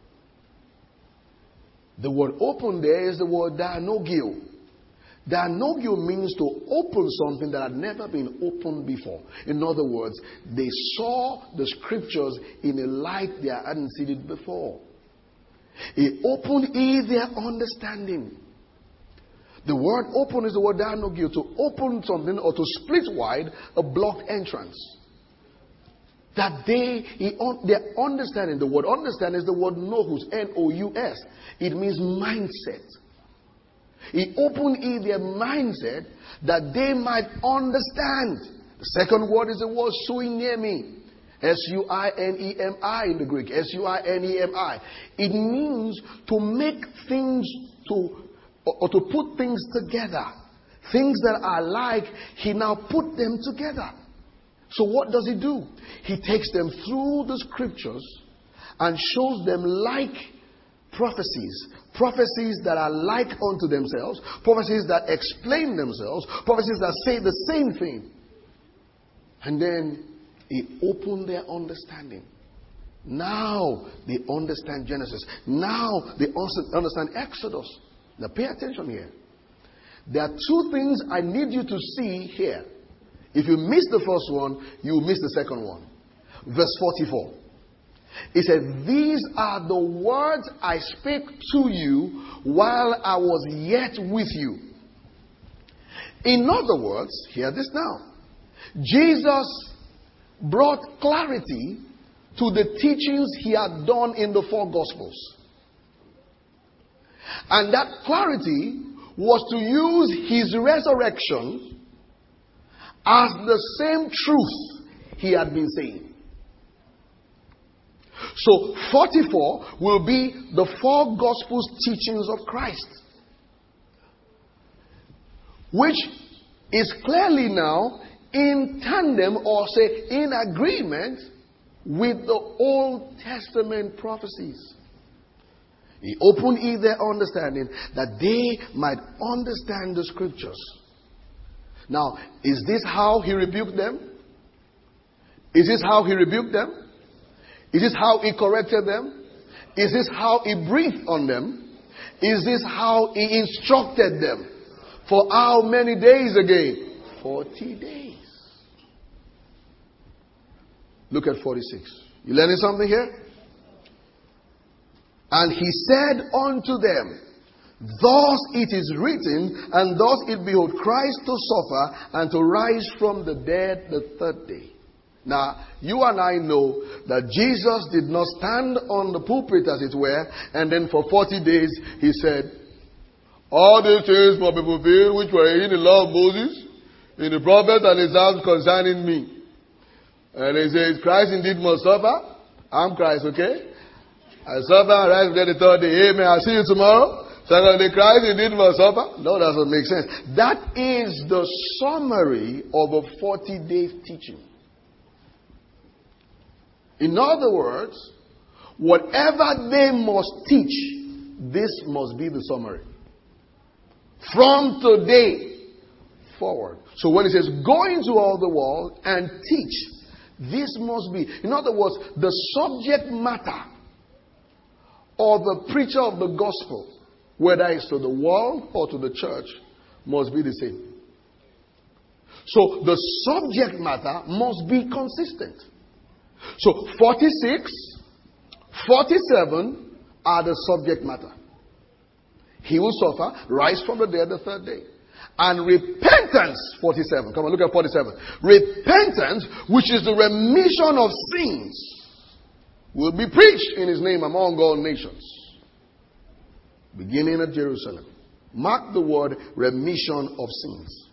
The word open there is the word dianogio. Dianogio means to open something that had never been opened before. In other words, they saw the scriptures in a light they hadn't seen it before. He opened ye their understanding. The word open is the word dianogio, to open something or to split wide a blocked entrance. That they, he, their understanding, the word understand is the word nous, N O U S. It means mindset. He opened in their mindset that they might understand. The second word is the word suinemi. S U I N E M I in the Greek. S U I N E M I. It means to make things, to or to put things together. Things that are alike, he now put them together. So what does he do? He takes them through the scriptures and shows them like prophecies. Prophecies that are like unto themselves. Prophecies that explain themselves. Prophecies that say the same thing. And then he opened their understanding. Now they understand Genesis. Now they also understand Exodus. Now pay attention here. There are two things I need you to see here. If you miss the first one, you will miss the second one. Verse forty-four. It said, these are the words I spake to you while I was yet with you. In other words, hear this now. Jesus brought clarity to the teachings he had done in the four Gospels. And that clarity was to use his resurrection as the same truth he had been saying. So forty-four will be the four Gospels teachings of Christ, which is clearly now in tandem, or say in agreement, with the Old Testament prophecies. He opened ye their understanding that they might understand the scriptures. Now, is this how he rebuked them? Is this how he rebuked them? Is this how he corrected them? Is this how he breathed on them? Is this how he instructed them? For how many days again? Forty days. Look at forty-six. You learning something here? And he said unto them, thus it is written, and thus it behoved Christ to suffer and to rise from the dead the third day. Now, you and I know that Jesus did not stand on the pulpit, as it were, and then for forty days he said, all these things must be fulfilled which were in the law of Moses, in the prophets and the Psalms concerning me. And he says, Christ indeed must suffer. I'm Christ, okay? I suffer and rise from the third day. Amen. I'll see you tomorrow. Secondly, Christ indeed must suffer. No, that doesn't make sense. That is the summary of a forty-day teaching. In other words, whatever they must teach, this must be the summary. From today forward. So when it says, go into all the world and teach, this must be, in other words, the subject matter or the preacher of the gospel, whether it's to the world or to the church, must be the same. So the subject matter must be consistent. So forty-six, forty-seven are the subject matter. He will suffer, rise from the dead the third day. And repentance, forty-seven. Come on, look at forty-seven. Repentance, which is the remission of sins, will be preached in his name among all nations, beginning at Jerusalem. Mark the word remission of sins.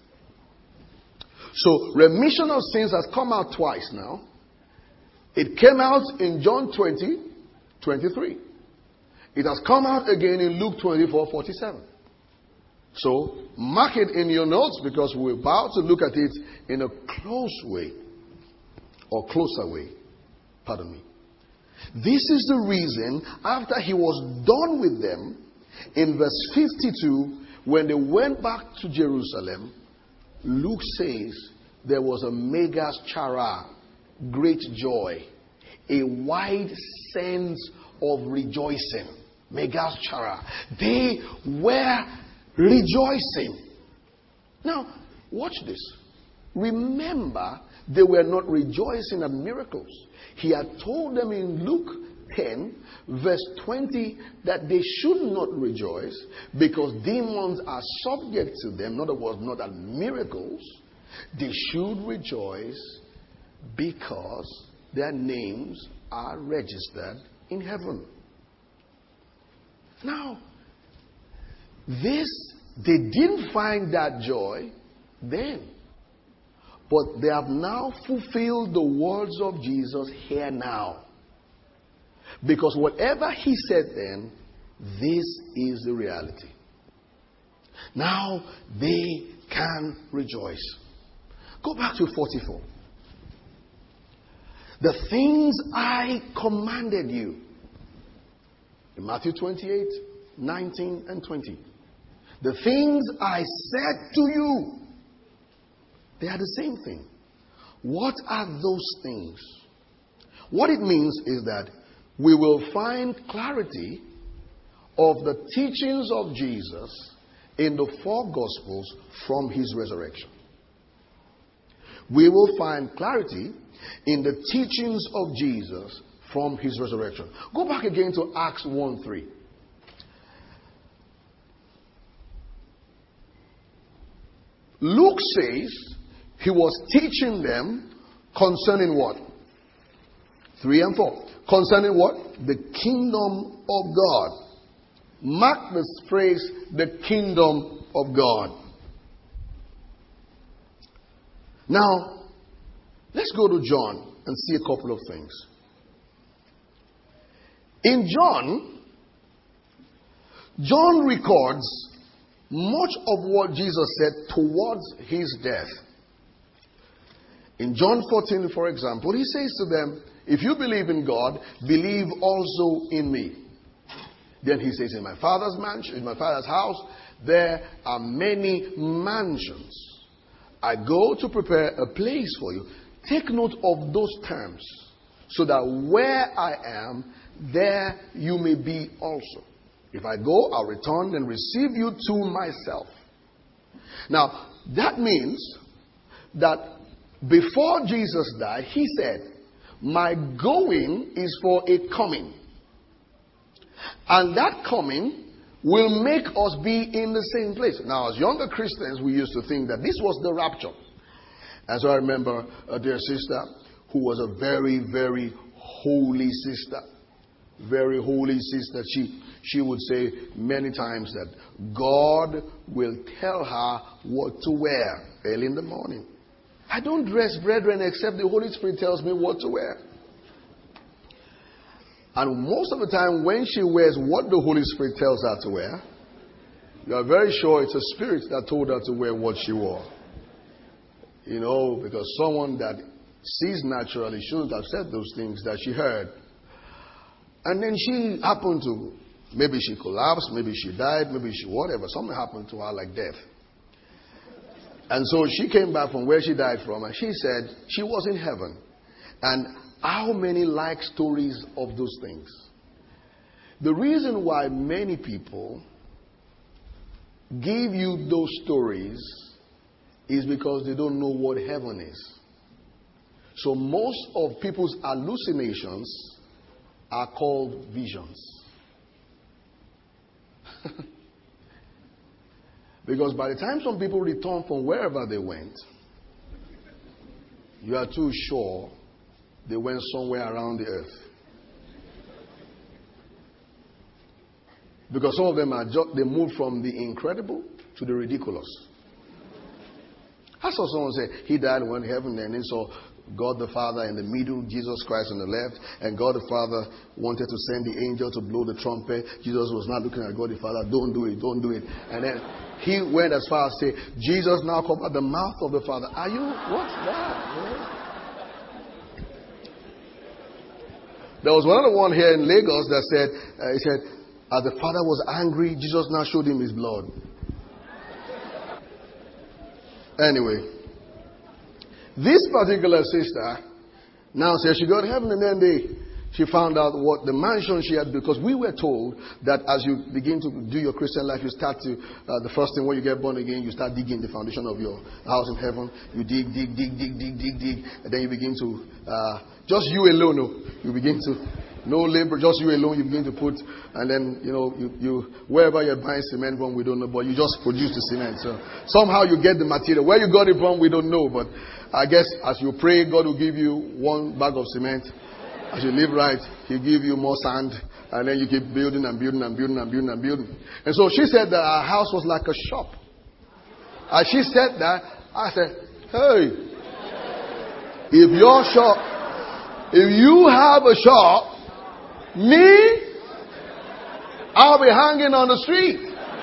So remission of sins has come out twice now. It came out in John twenty, twenty-three. It has come out again in Luke twenty-four, forty-seven. So mark it in your notes, because we're about to look at it in a close way, or closer way. Pardon me. This is the reason, after he was done with them, in verse fifty-two, when they went back to Jerusalem, Luke says there was a megas chara, great joy, a wide sense of rejoicing. Megas chara. They were rejoicing. Now, watch this. Remember, they were not rejoicing at miracles. He had told them in Luke ten, verse twenty, that they should not rejoice because demons are subject to them. In other words, not at miracles. They should rejoice because their names are registered in heaven. Now, this, they didn't find that joy then. But they have now fulfilled the words of Jesus here now. Because whatever he said then, this is the reality. Now they can rejoice. Go back to forty-four. The things I commanded you. In Matthew twenty-eight, nineteen and twenty. The things I said to you. They are the same thing. What are those things? What it means is that we will find clarity of the teachings of Jesus in the four Gospels from his resurrection. We will find clarity in the teachings of Jesus from his resurrection. Go back again to Acts one three. Luke says he was teaching them concerning what? Three and four. Concerning what? The kingdom of God. Mark this phrase, the kingdom of God. Now, let's go to John and see a couple of things. In John, John records much of what Jesus said towards his death. In John fourteen, for example, he says to them, if you believe in God, believe also in me. Then he says, in my father's mansion, in my father's house, there are many mansions. I go to prepare a place for you. Take note of those terms, so that where I am, there you may be also. If I go, I'll return and receive you to myself. Now, that means that before Jesus died, he said, my going is for a coming. And that coming will make us be in the same place. Now, as younger Christians, we used to think that this was the rapture. And so I remember a dear sister who was a very, very holy sister. Very holy sister. She, she would say many times that God will tell her what to wear early in the morning. I don't dress, brethren, except the Holy Spirit tells me what to wear. And most of the time, when she wears what the Holy Spirit tells her to wear, you are very sure it's a spirit that told her to wear what she wore. You know, because someone that sees naturally shouldn't have said those things that she heard. And then she happened to, maybe she collapsed, maybe she died, maybe she whatever. Something happened to her like death. And so she came back from where she died from, and she said she was in heaven. And how many like stories of those things? The reason why many people give you those stories is because they don't know what heaven is. So most of people's hallucinations are called visions. Because by the time some people return from wherever they went, you are too sure they went somewhere around the earth. Because some of them are just, they moved from the incredible to the ridiculous. I saw someone say he died and went to heaven, and then saw God the Father in the middle, Jesus Christ on the left, and God the Father wanted to send the angel to blow the trumpet. Jesus was not looking at God the Father. Don't do it, don't do it. And then he went as far as to say, Jesus now come at the mouth of the Father. Are you, what's that? Man? There was another one here in Lagos that said, uh, he said, as the Father was angry, Jesus now showed him his blood. Anyway, this particular sister now says she got to heaven, and then they, she found out what the mansion she had, because we were told that as you begin to do your Christian life, you start to, uh, the first thing when you get born again, you start digging the foundation of your house in heaven. You dig, dig, dig, dig, dig, dig, dig, and then you begin to, uh, just you alone, no, you begin to, no labor, just you alone, you begin to put, and then, you know, you, you wherever you're buying cement from, we don't know, but you just produce the cement. So somehow you get the material. Where you got it from, we don't know, but I guess as you pray, God will give you one bag of cement. As you live right, He'll give you more sand, and then you keep building and building and building and building and building. And so she said that our house was like a shop. As she said that, I said, hey, if your shop, if you have a shop, me, I'll be hanging on the street.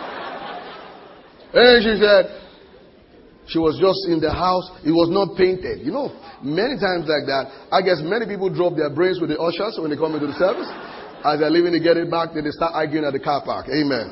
And she said, she was just in the house. It was not painted. You know, many times like that, I guess many people drop their brains with the ushers when they come into the service. As they're leaving to get it back, then they start arguing at the car park. Amen.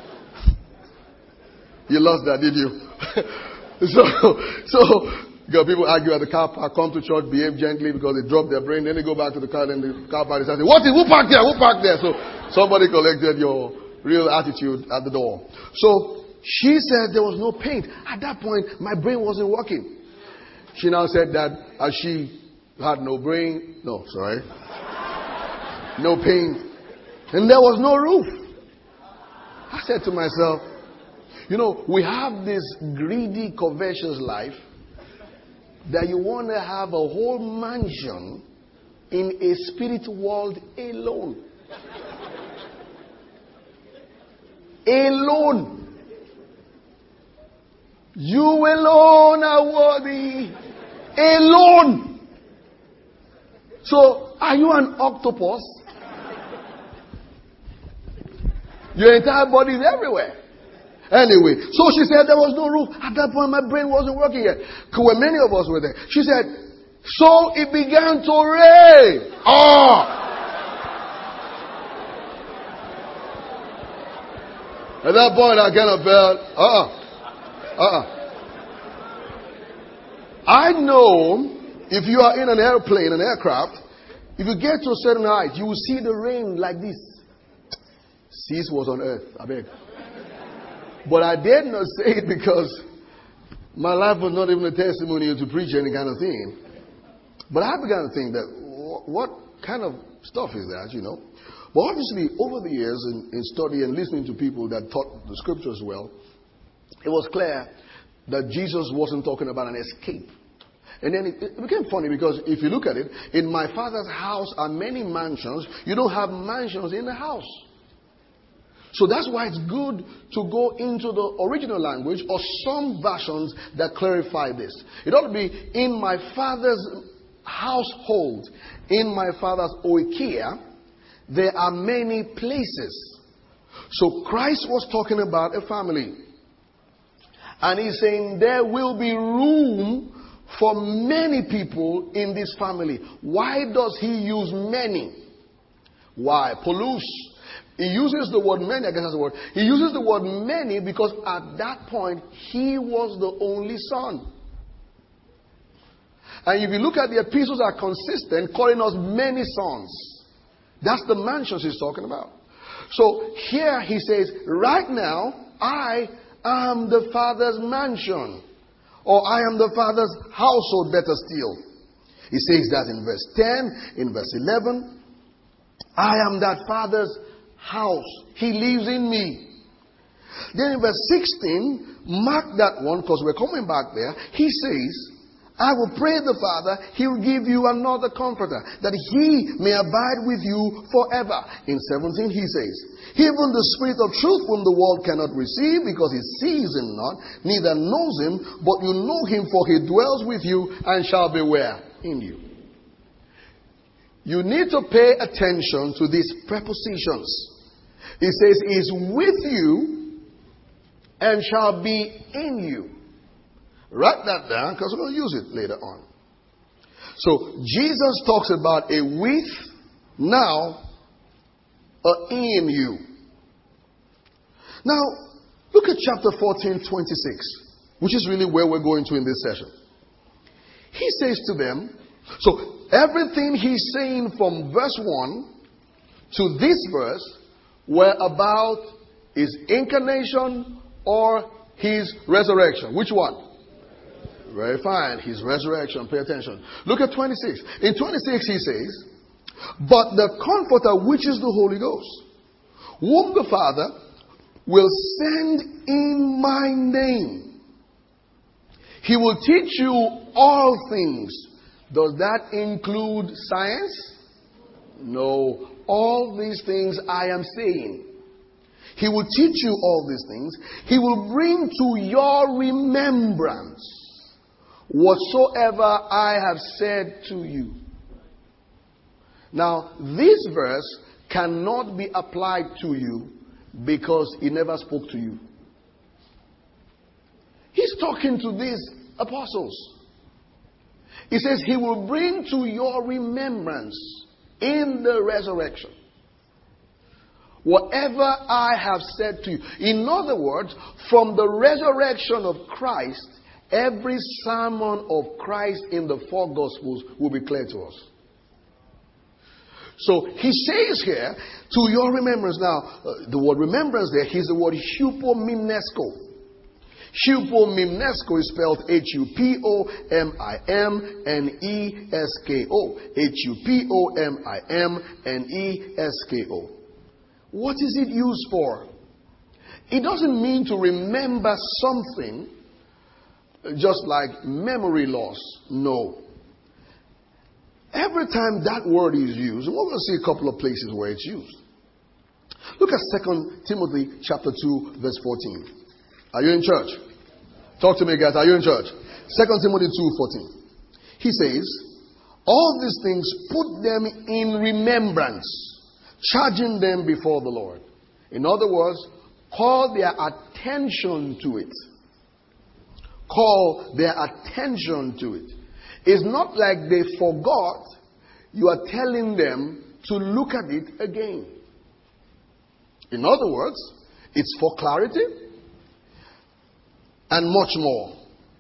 You lost that, did you? so, so, you got people argue at the car park, come to church, behave gently because they drop their brain. Then they go back to the car, and the car park is saying, what is, who parked there? Who parked there? So, somebody collected your real attitude at the door. So, she said there was no paint. At that point, my brain wasn't working. She now said that as she had no brain, no, sorry, no paint, and there was no roof. I said to myself, you know, we have this greedy, covetous life that you want to have a whole mansion in a spirit world alone. Alone. You alone are worthy. Alone. So, are you an octopus? Your entire body is everywhere. Anyway, so she said there was no roof. At that point, my brain wasn't working yet. Because when many of us were there. She said, so it began to rain. Oh! At that point, I kind of felt, uh-uh, uh-uh. I know if you are in an airplane, an aircraft, if you get to a certain height, you will see the rain like this. Cease was on earth, I beg. But I did not say it because my life was not even a testimony to preach any kind of thing. But I began to think that, what kind of stuff is that, you know? But obviously, over the years, in, in study and listening to people that taught the scriptures well, it was clear that Jesus wasn't talking about an escape. And then it, it became funny because if you look at it, in my Father's house are many mansions. You don't have mansions in the house. So that's why it's good to go into the original language or some versions that clarify this. It ought to be in my Father's household, in my Father's oikia, there are many places. So Christ was talking about a family. And he's saying there will be room for many people in this family. Why does he use many? Why? Polus. He uses the word many, I guess that's the word. He uses the word many because at that point, he was the only son. And if you look at the epistles are consistent, calling us many sons. That's the mansions he's talking about. So here he says, right now, I am the Father's mansion. Or I am the Father's household, better still. He says that in verse ten, in verse eleven. I am that Father's house. He lives in me. Then in verse sixteen, mark that one because we're coming back there. He says, I will pray the Father, he will give you another comforter, that he may abide with you forever. In seventeen, he says, even the Spirit of truth whom the world cannot receive, because it sees him not, neither knows him, but you know him, for he dwells with you and shall be where? In you. You need to pay attention to these prepositions. It says, is with you and shall be in you. Write that down because we're going to use it later on. So Jesus talks about a with, now a in you. Now, look at chapter fourteen, twenty-six, which is really where we're going to in this session. He says to them, so everything he's saying from verse one to this verse were about his incarnation or his resurrection. Which one? Very fine. His resurrection. Pay attention. Look at twenty-six. In twenty-six he says, but the Comforter, which is the Holy Ghost, whom the Father will send in my name. He will teach you all things. Does that include science? No. All these things I am saying. He will teach you all these things. He will bring to your remembrance whatsoever I have said to you. Now, this verse cannot be applied to you because he never spoke to you. He's talking to these apostles. He says he will bring to your remembrance in the resurrection whatever I have said to you. In other words, from the resurrection of Christ, every sermon of Christ in the four Gospels will be clear to us. So he says here, to your remembrance. Now, uh, the word remembrance there, here's the word hupomimnesco. Hupomimnesco is spelled H U P O M I M N E S K O. H U P O M I M N E S K O. What is it used for? It doesn't mean to remember something just like memory loss. No. Every time that word is used, and we're going to see a couple of places where it's used. Look at Second Timothy chapter two, verse fourteen. Are you in church? Talk to me, guys. Are you in church? Second Timothy two, fourteen. He says, all these things put them in remembrance, charging them before the Lord. In other words, call their attention to it. Call their attention to it. It's not like they forgot. You are telling them to look at it again. In other words, it's for clarity and much more.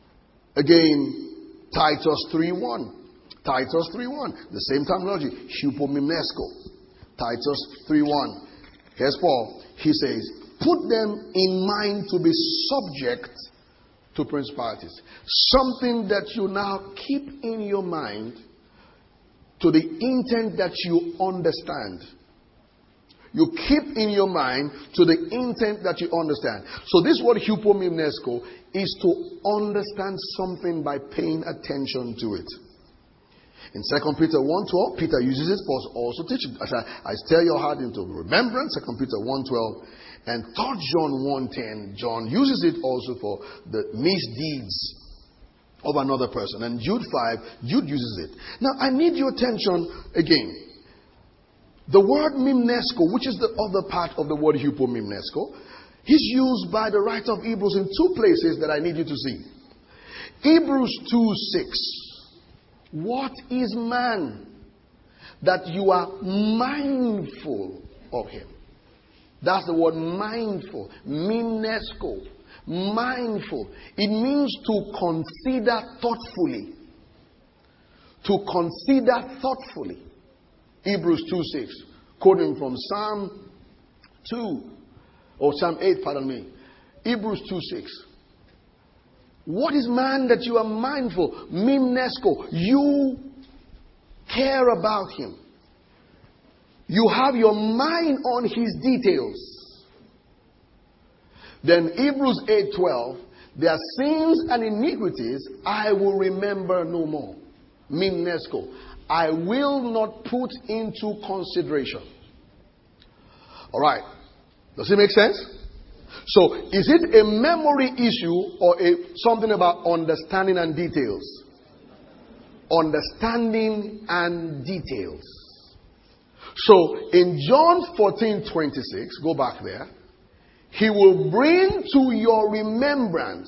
Again, Titus three one. Titus three one. The same terminology. Hypomimnesco. Titus three one. Here's Paul. He says, put them in mind to be subject to principalities. Something that you now keep in your mind to the intent that you understand. You keep in your mind to the intent that you understand. So this word hypomimnesco is to understand something by paying attention to it. In Second Peter one twelve, Peter uses it for also teaching. As I, I stir your heart into remembrance, Second Peter one twelve. And Third John one ten, John uses it also for the misdeeds of another person. And Jude five, Jude uses it. Now, I need your attention again. The word mimnesco, which is the other part of the word hypomimnesco, is used by the writer of Hebrews in two places that I need you to see. Hebrews two six. What is man that you are mindful of him? That's the word mindful. Mimnesco. Mindful. It means to consider thoughtfully. To consider thoughtfully. Hebrews two six. Quoting from Psalm two. Or Psalm eight, pardon me. Hebrews two six. What is man that you are mindful? Mimnesco. You care about him. You have your mind on his details. Then Hebrews eight twelve. Their sins and iniquities I will remember no more. Mimnesco. I will not put into consideration. Alright. Does it make sense? So, is it a memory issue or a, something about understanding and details? Understanding and details. So, in John fourteen twenty-six, go back there. He will bring to your remembrance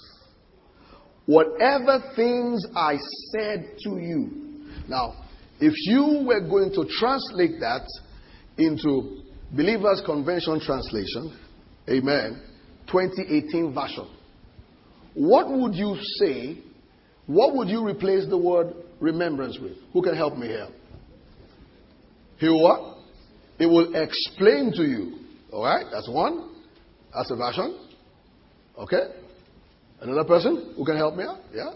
whatever things I said to you. Now, if you were going to translate that into Believers Convention translation, amen, twenty eighteen version, what would you say? What would you replace the word remembrance with? Who can help me here? He will what? It will explain to you. Alright, that's one. That's a version. Okay. Another person who can help me out? Yeah?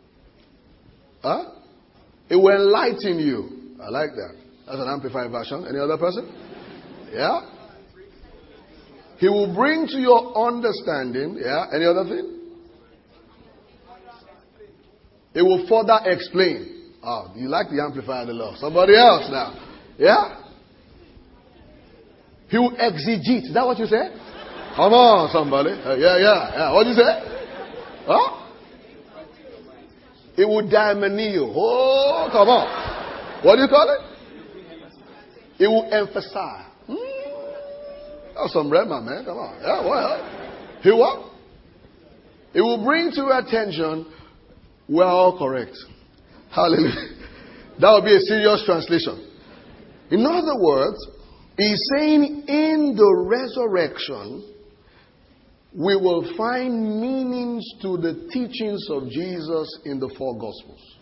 Huh? It will enlighten you. I like that. That's an amplified version. Any other person? Yeah? He will bring to your understanding. Yeah? Any other thing? It will further explain. Oh, you like the amplifier the law. Somebody else now. Yeah? He will exegete. Is that what you said? Come on, somebody. Uh, yeah, yeah, yeah. What did you say? Huh? It will diamoneo. Oh, come on. What do you call it? It will emphasize. Hmm. That's some Rema, man. Come on. Yeah, well. He what? It will bring to your attention. We're all correct. Hallelujah. That would be a serious translation. In other words, he's saying in the resurrection, we will find meanings to the teachings of Jesus in the four Gospels.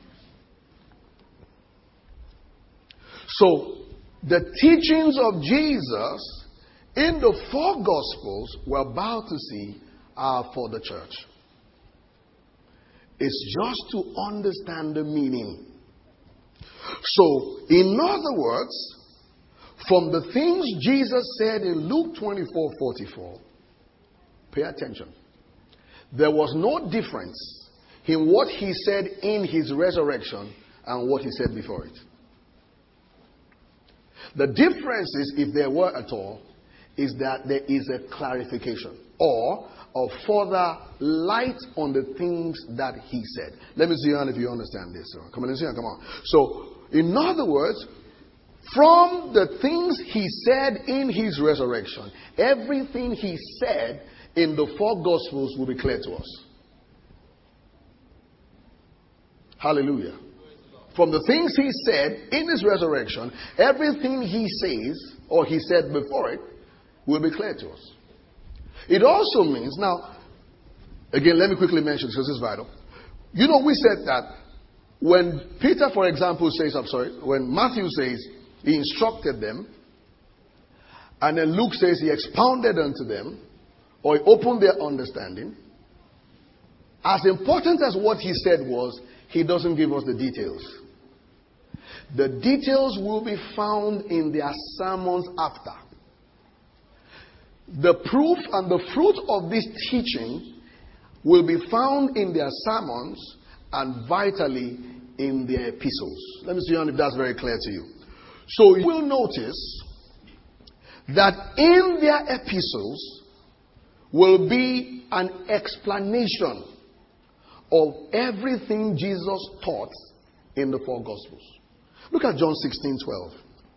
So, the teachings of Jesus in the four Gospels we're about to see are for the church. It's just to understand the meaning. So, in other words, from the things Jesus said in Luke twenty-four forty-four, pay attention. There was no difference in what he said in his resurrection and what he said before it. The difference is, if there were at all, is that there is a clarification or a further light on the things that he said. Let me see if you understand this. Come on, come on. So, in other words, From the things he said in his resurrection, everything he said in the four Gospels will be clear to us. Hallelujah. From the things he said in his resurrection, everything he says, or he said before it, will be clear to us. It also means, now, again, let me quickly mention this because it's vital. You know, we said that when Peter, for example, says, I'm sorry, when Matthew says he instructed them, and then Luke says he expounded unto them, or he opened their understanding, as important as what he said was, he doesn't give us the details. The details will be found in their sermons after. The proof and the fruit of this teaching will be found in their sermons and vitally in their epistles. Let me see if that's very clear to you. So you will notice that in their epistles will be an explanation of everything Jesus taught in the four Gospels. Look at John sixteen twelve.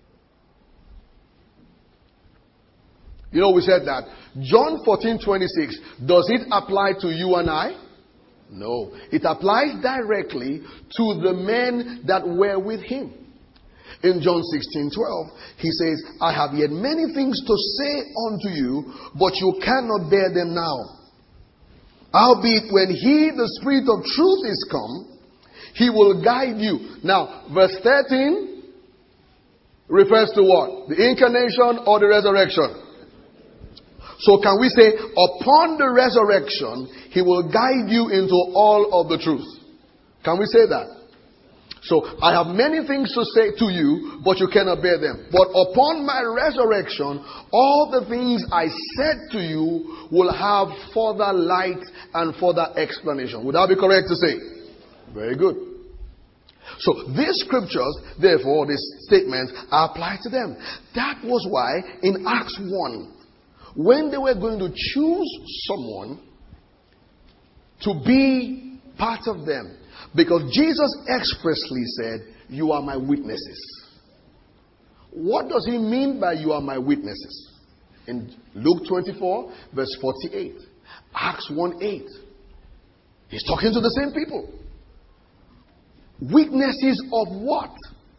You know, we said that John fourteen twenty-six, does it apply to you and I? No. It applies directly to the men that were with him. In John sixteen twelve, he says, I have yet many things to say unto you, but you cannot bear them now. Howbeit, when he, the Spirit of truth, is come, he will guide you. Now, verse thirteen refers to what? The incarnation or the resurrection? So can we say, upon the resurrection, he will guide you into all of the truth? Can we say that? So, I have many things to say to you, but you cannot bear them. But upon my resurrection, all the things I said to you will have further light and further explanation. Would that be correct to say? Very good. So, these scriptures, therefore, these statements are applied to them. That was why in Acts one, when they were going to choose someone to be part of them, because Jesus expressly said, you are my witnesses. What does he mean by you are my witnesses? In Luke twenty-four, verse forty-eight. Acts one eight. He's talking to the same people. Witnesses of what?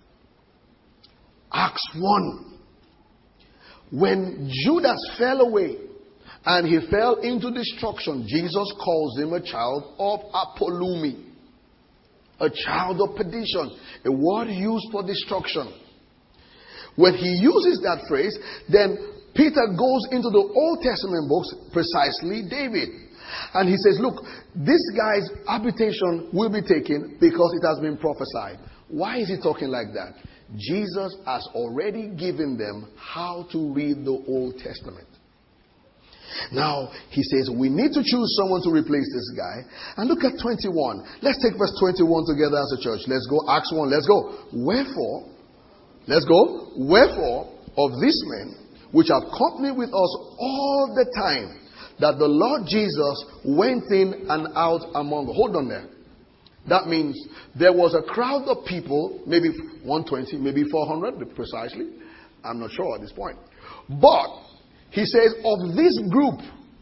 Acts one. When Judas fell away and he fell into destruction, Jesus calls him a child of Apolumi. A child of perdition. A word used for destruction. When he uses that phrase, then Peter goes into the Old Testament books, precisely David. And he says, look, this guy's habitation will be taken because it has been prophesied. Why is he talking like that? Jesus has already given them how to read the Old Testament. Now, he says, we need to choose someone to replace this guy. And look at twenty-one. Let's take verse twenty-one together as a church. Let's go. Acts one. Let's go. Wherefore, let's go. Wherefore, of these men, which have company with us all the time, that the Lord Jesus went in and out among. Hold on there. That means there was a crowd of people, maybe one hundred twenty, maybe four hundred precisely. I'm not sure at this point. But he says, of this group,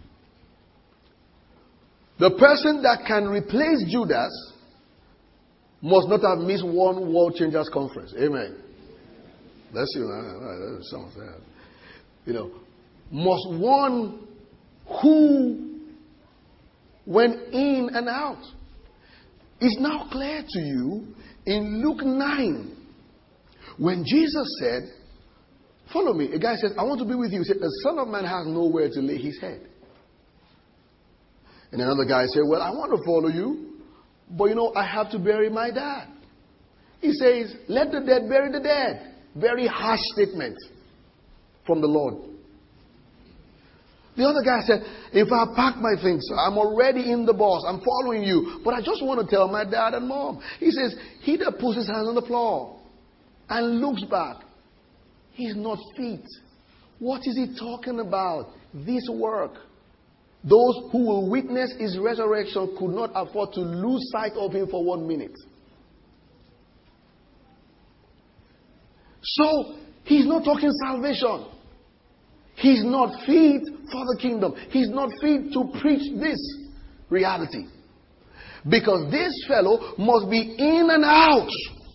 the person that can replace Judas must not have missed one World Changers Conference. Amen. That's you. That. You know, must one who went in and out. It's now clear to you in Luke nine, when Jesus said, follow me. A guy says, I want to be with you. He said, the Son of Man has nowhere to lay his head. And another guy said, well, I want to follow you, but you know, I have to bury my dad. He says, let the dead bury the dead. Very harsh statement from the Lord. The other guy said, if I pack my things, I'm already in the bus. I'm following you. But I just want to tell my dad and mom. He says, he that puts his hands on the plow and looks back, he's not fit. What is he talking about? This work. Those who will witness his resurrection could not afford to lose sight of him for one minute. So, he's not talking salvation. He's not fit for the kingdom. He's not fit to preach this reality. Because this fellow must be in and out.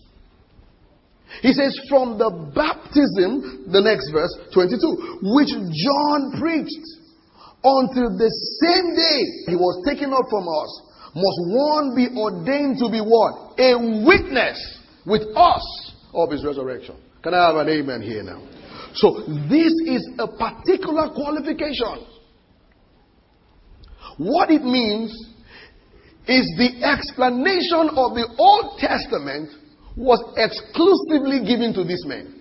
He says, from the baptism, the next verse, twenty-two, which John preached, until the same day he was taken up from us, must one be ordained to be what? A witness with us of his resurrection. Can I have an amen here now? So this is a particular qualification. What it means is the explanation of the Old Testament was exclusively given to this man.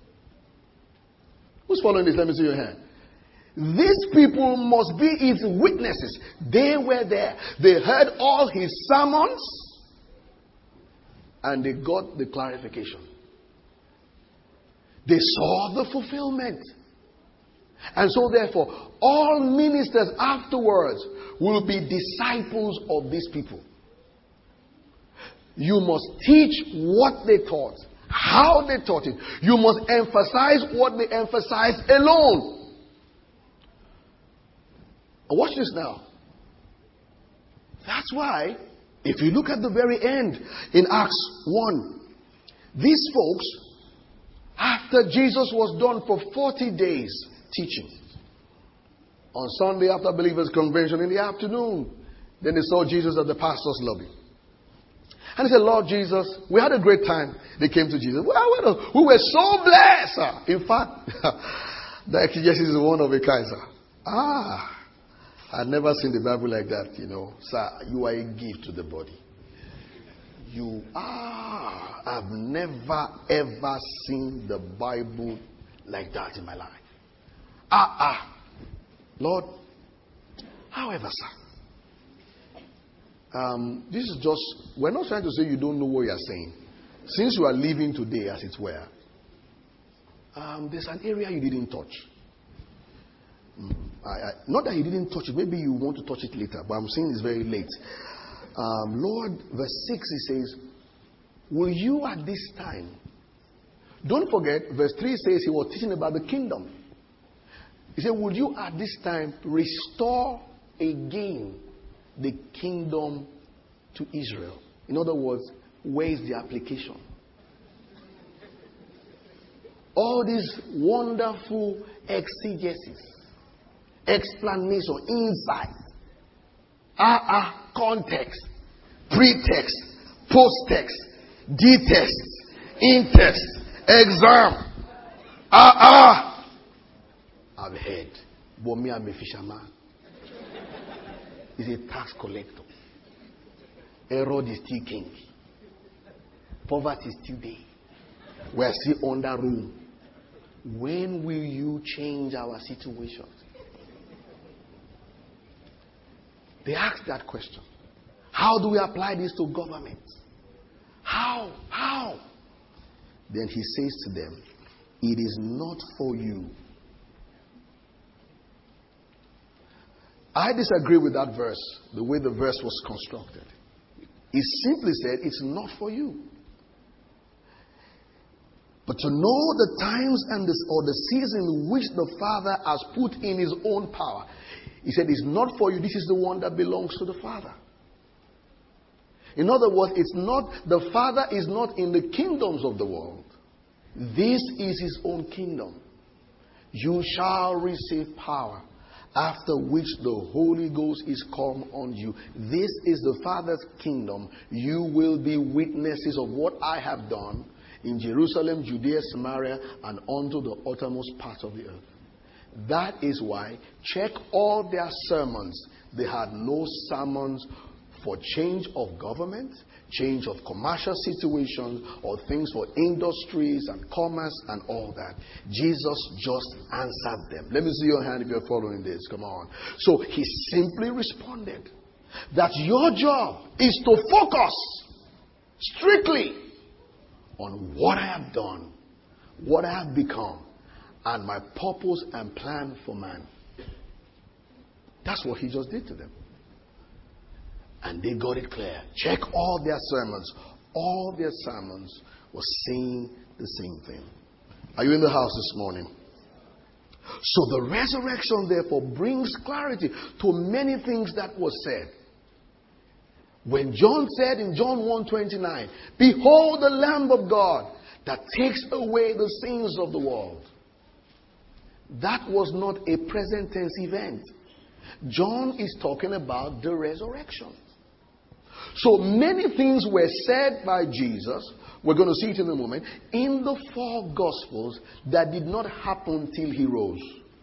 Who's following this? Let me see your hand. These people must be his witnesses. They were there. They heard all his sermons and they got the clarification. They saw the fulfillment. And so therefore, all ministers afterwards will be disciples of these people. You must teach what they taught, how they taught it. You must emphasize what they emphasized alone. Watch this now. That's why, if you look at the very end in Acts one, these folks, after Jesus was done for forty days teaching, on Sunday after believers' convention in the afternoon, then they saw Jesus at the pastor's lobby. And they said, Lord Jesus, we had a great time. They came to Jesus. Well, we were so blessed. Sir. In fact, the exegesis is one of a kind, sir. Ah, I've never seen the Bible like that, you know. Sir, you are a gift to the body. You are. I've never ever seen the Bible like that in my life. Ah, ah. Lord, however, sir, um, this is just, we're not trying to say you don't know what you're saying. Since you are living today, as it were, um, there's an area you didn't touch. Mm, I, I, not that you didn't touch it, maybe you want to touch it later, but I'm saying it's very late. Um, Lord, verse six, he says, will you at this time, don't forget, verse three says he was teaching about the kingdom. He said, would you at this time restore again the kingdom to Israel? In other words, where is the application? All these wonderful exegesis, explanation, insight, ah, ah, context, pretext, post-text, D-text, in-text, exam, ah, ah. I've heard. But me, I'm a fisherman. He's a tax collector. Herod is still king. Poverty is still there. We're still under rule. When will you change our situation? They asked that question. How do we apply this to government? How? How? Then he says to them, it is not for you. I disagree with that verse, the way the verse was constructed. It simply said, it's not for you. But to know the times and this, or the season which the Father has put in his own power. He said, it's not for you. This is the one that belongs to the Father. In other words, it's not, the Father is not in the kingdoms of the world. This is his own kingdom. You shall receive power, after which the Holy Ghost is come on you. This is the Father's kingdom. You will be witnesses of what I have done in Jerusalem, Judea, Samaria, and unto the uttermost parts of the earth. That is why, check all their sermons. They had no sermons for change of government, change of commercial situations, or things for industries and commerce and all that. Jesus just answered them. Let me see your hand if you're following this. Come on. So he simply responded that your job is to focus strictly on what I have done, what I have become, and my purpose and plan for man. That's what he just did to them. And they got it clear. Check all their sermons. All their sermons were saying the same thing. Are you in the house this morning? So the resurrection therefore brings clarity to many things that were said. When John said in John one twenty-nine, behold the Lamb of God that takes away the sins of the world. That was not a present tense event. John is talking about the resurrection. So many things were said by Jesus, we're going to see it in a moment, in the four Gospels that did not happen till he rose.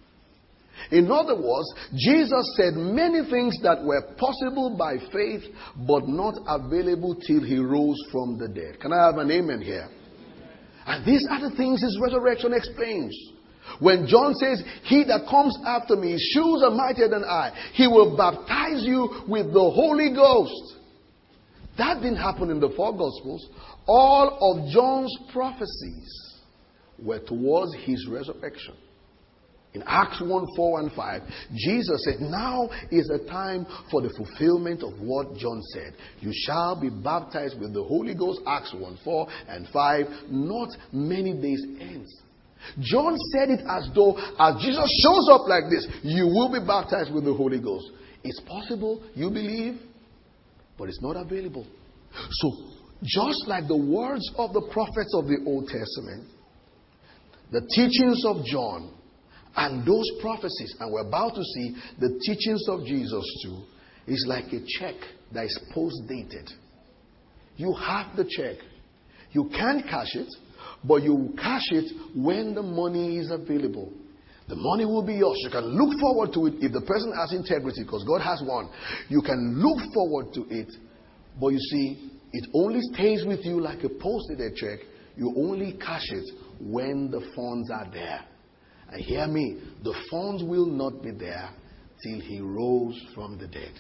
In other words, Jesus said many things that were possible by faith but not available till he rose from the dead. Can I have an amen here? And these are the things his resurrection explains. When John says, he that comes after me, his shoes are mightier than I, he will baptize you with the Holy Ghost. That didn't happen in the four Gospels. All of John's prophecies were towards his resurrection. In Acts one, four and five, Jesus said, now is the time for the fulfillment of what John said. You shall be baptized with the Holy Ghost, Acts one, four and five, not many days hence. John said it as though, as Jesus shows up like this, you will be baptized with the Holy Ghost. It's possible, you believe, but it's not available. So, just like the words of the prophets of the Old Testament, the teachings of John, and those prophecies, and we're about to see the teachings of Jesus too, is like a check that is post-dated. You have the check. You can't cash it, but you cash it when the money is available. The money will be yours. You can look forward to it if the person has integrity, because God has one. You can look forward to it, but you see, it only stays with you like a post-dated check. You only cash it when the funds are there. And hear me, the funds will not be there till he rose from the dead.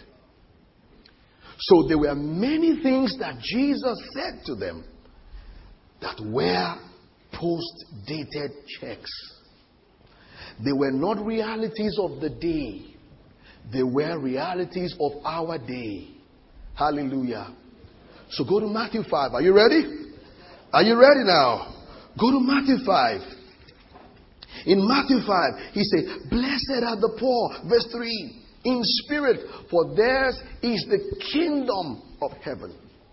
So there were many things that Jesus said to them that were post-dated checks. They were not realities of the day. They were realities of our day. Hallelujah. So go to Matthew five. Are you ready? Are you ready now? Go to Matthew five. In Matthew five, he said, blessed are the poor, verse three, in spirit, for theirs is the kingdom of heaven.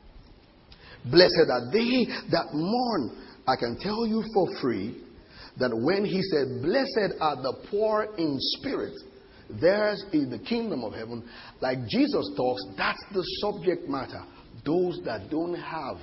Blessed are they that mourn. I can tell you for free that when he said, blessed are the poor in spirit, theirs is the kingdom of heaven, like Jesus talks, that's the subject matter. Those that don't have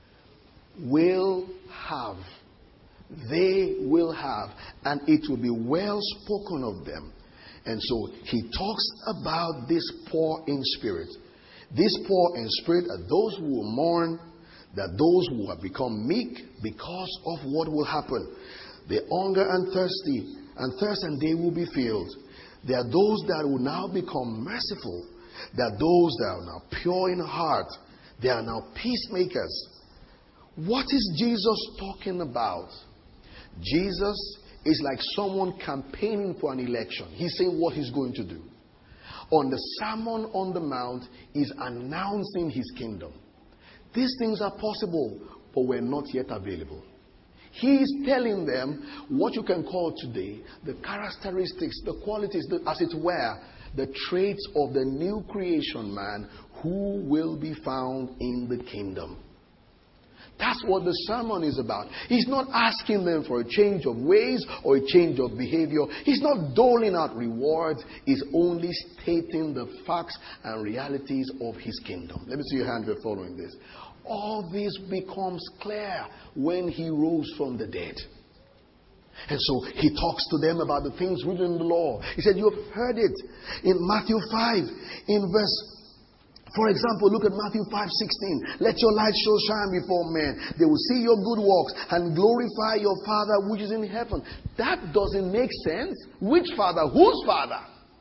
will have. They will have, and it will be well spoken of them. And so he talks about this poor in spirit. This poor in spirit are those who will mourn, that those who have become meek because of what will happen. They hunger and thirsty, and thirst, and they will be filled. There are those that will now become merciful. There are those that are now pure in heart. They are now peacemakers. What is Jesus talking about? Jesus is like someone campaigning for an election. He's saying what he's going to do. On the Sermon on the Mount, he's announcing his kingdom. These things are possible, but were not yet available. He is telling them what you can call today the characteristics, the qualities, the, as it were, the traits of the new creation man who will be found in the kingdom. That's what the sermon is about. He's not asking them for a change of ways or a change of behavior. He's not doling out rewards. He's only stating the facts and realities of his kingdom. Let me see your hand if you're following this. All this becomes clear when he rose from the dead. And so he talks to them about the things written in the law. He said, you have heard it in Matthew five, in verse For example, look at Matthew five sixteen. Let your light so shine before men. They will see your good works and glorify your Father which is in heaven. That doesn't make sense. Which Father? Whose Father?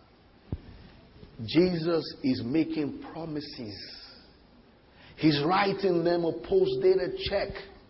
Jesus is making promises. He's writing them a post-dated check.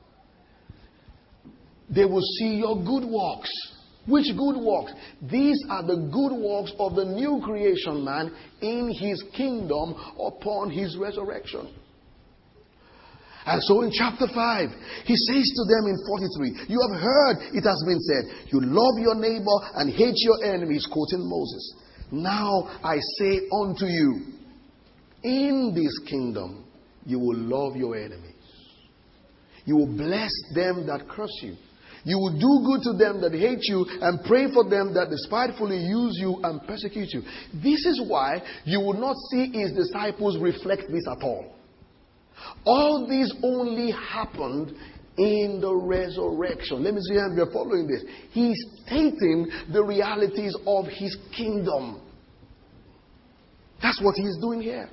They will see your good works. Which good works? These are the good works of the new creation man in his kingdom upon his resurrection. And so in chapter five, he says to them in forty-three, you have heard it has been said, you love your neighbor and hate your enemies, quoting Moses. Now I say unto you, in this kingdom, you will love your enemies. You will bless them that curse you. You will do good to them that hate you and pray for them that despitefully use you and persecute you. This is why you will not see his disciples reflect this at all. All this only happened in the resurrection. Let me see if you're following this. He's stating the realities of his kingdom. That's what he's doing here.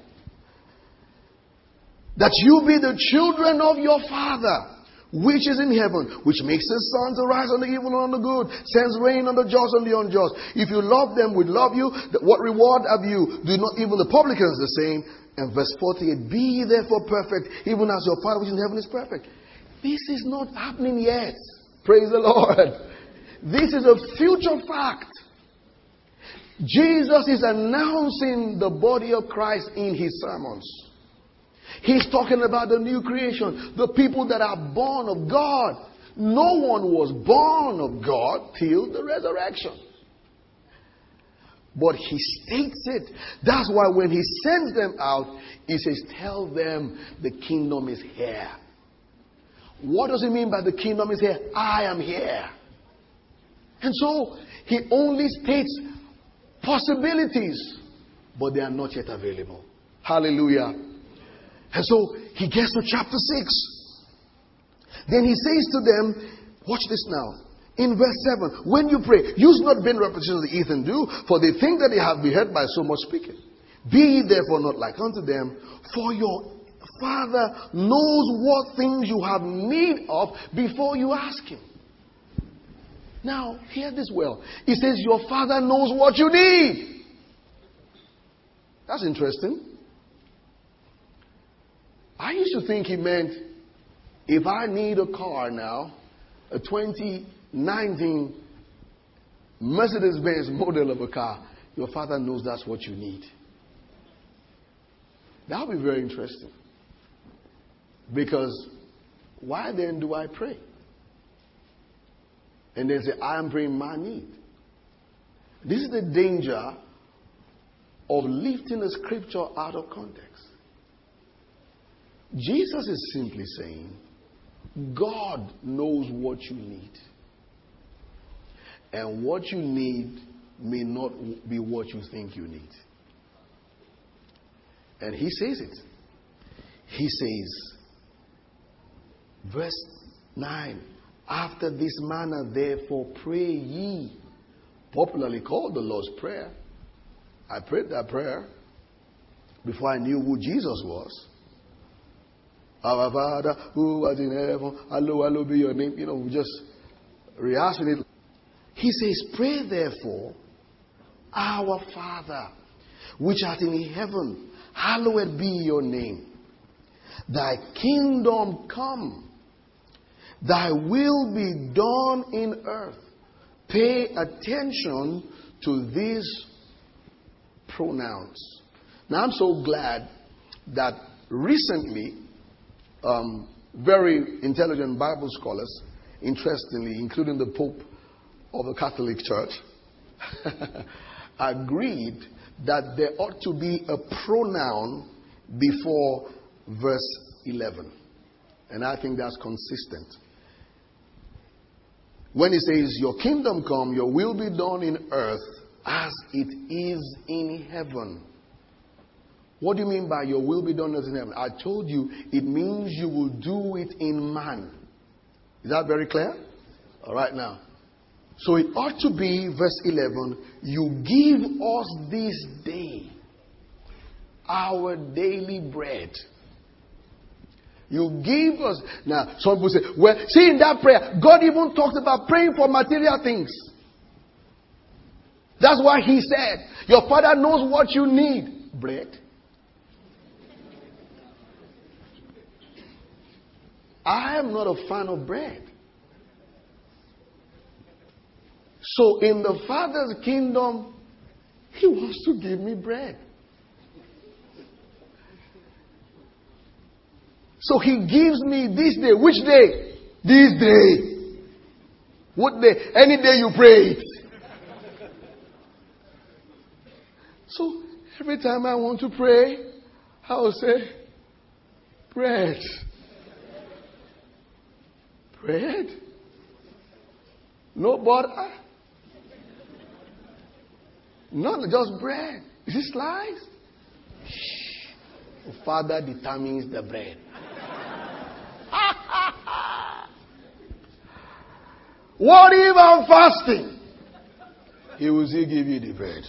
That you be the children of your Father, which is in heaven, which makes his sun to rise on the evil and on the good, sends rain on the just and the unjust. If you love them, we love you. What reward have you? Do not even the publicans the same? And verse forty-eight, be ye therefore perfect, even as your Father which is in heaven is perfect. This is not happening yet. Praise the Lord. This is a future fact. Jesus is announcing the body of Christ in his sermons. He's talking about the new creation, the people that are born of God. No one was born of God till the resurrection. But he states it. That's why when he sends them out, he says, tell them the kingdom is here. What does he mean by the kingdom is here? I am here. And so he only states possibilities, but they are not yet available. Hallelujah. And so he gets to chapter six. Then he says to them, watch this now. In verse seven, when you pray, use not vain repetitions as the heathen do, for they think that they have been heard by so much speaking. Be ye therefore not like unto them, for your Father knows what things you have need of before you ask him. Now, hear this well. He says, your Father knows what you need. That's interesting. I used to think he meant, if I need a car now, a twenty nineteen Mercedes-Benz model of a car, your Father knows that's what you need. That would be very interesting. Because why then do I pray? And then say, I am praying my need. This is the danger of lifting the scripture out of context. Jesus is simply saying, God knows what you need. And what you need may not be what you think you need. And he says it. He says, verse nine, after this manner therefore pray ye, popularly called the Lord's Prayer. I prayed that prayer before I knew who Jesus was. Our Father who art in heaven, hallowed, hallowed be your name. You know, we just rehashing it. He says, pray therefore, our Father, which art in heaven, hallowed be your name. Thy kingdom come. Thy will be done in earth. Pay attention to these pronouns. Now, I'm so glad that recently, um, very intelligent Bible scholars, interestingly, including the Pope of the Catholic Church, agreed that there ought to be a pronoun before verse eleven. And I think that's consistent. When he says, your kingdom come, your will be done in earth as it is in heaven. What do you mean by your will be done as in heaven? I told you it means you will do it in man. Is that very clear? All right now. So it ought to be, verse eleven, you give us this day our daily bread. You give us. Now, some people say, well, see in that prayer, God even talked about praying for material things. That's why he said, your Father knows what you need. Bread. I am not a fan of bread. So in the Father's kingdom, he wants to give me bread. So he gives me this day. Which day? This day. What day? Any day you pray it. So every time I want to pray, I will say, bread. Bread? No butter? Not just bread. Is it sliced? The Father determines the bread. What if I'm fasting? He will still give you the bread.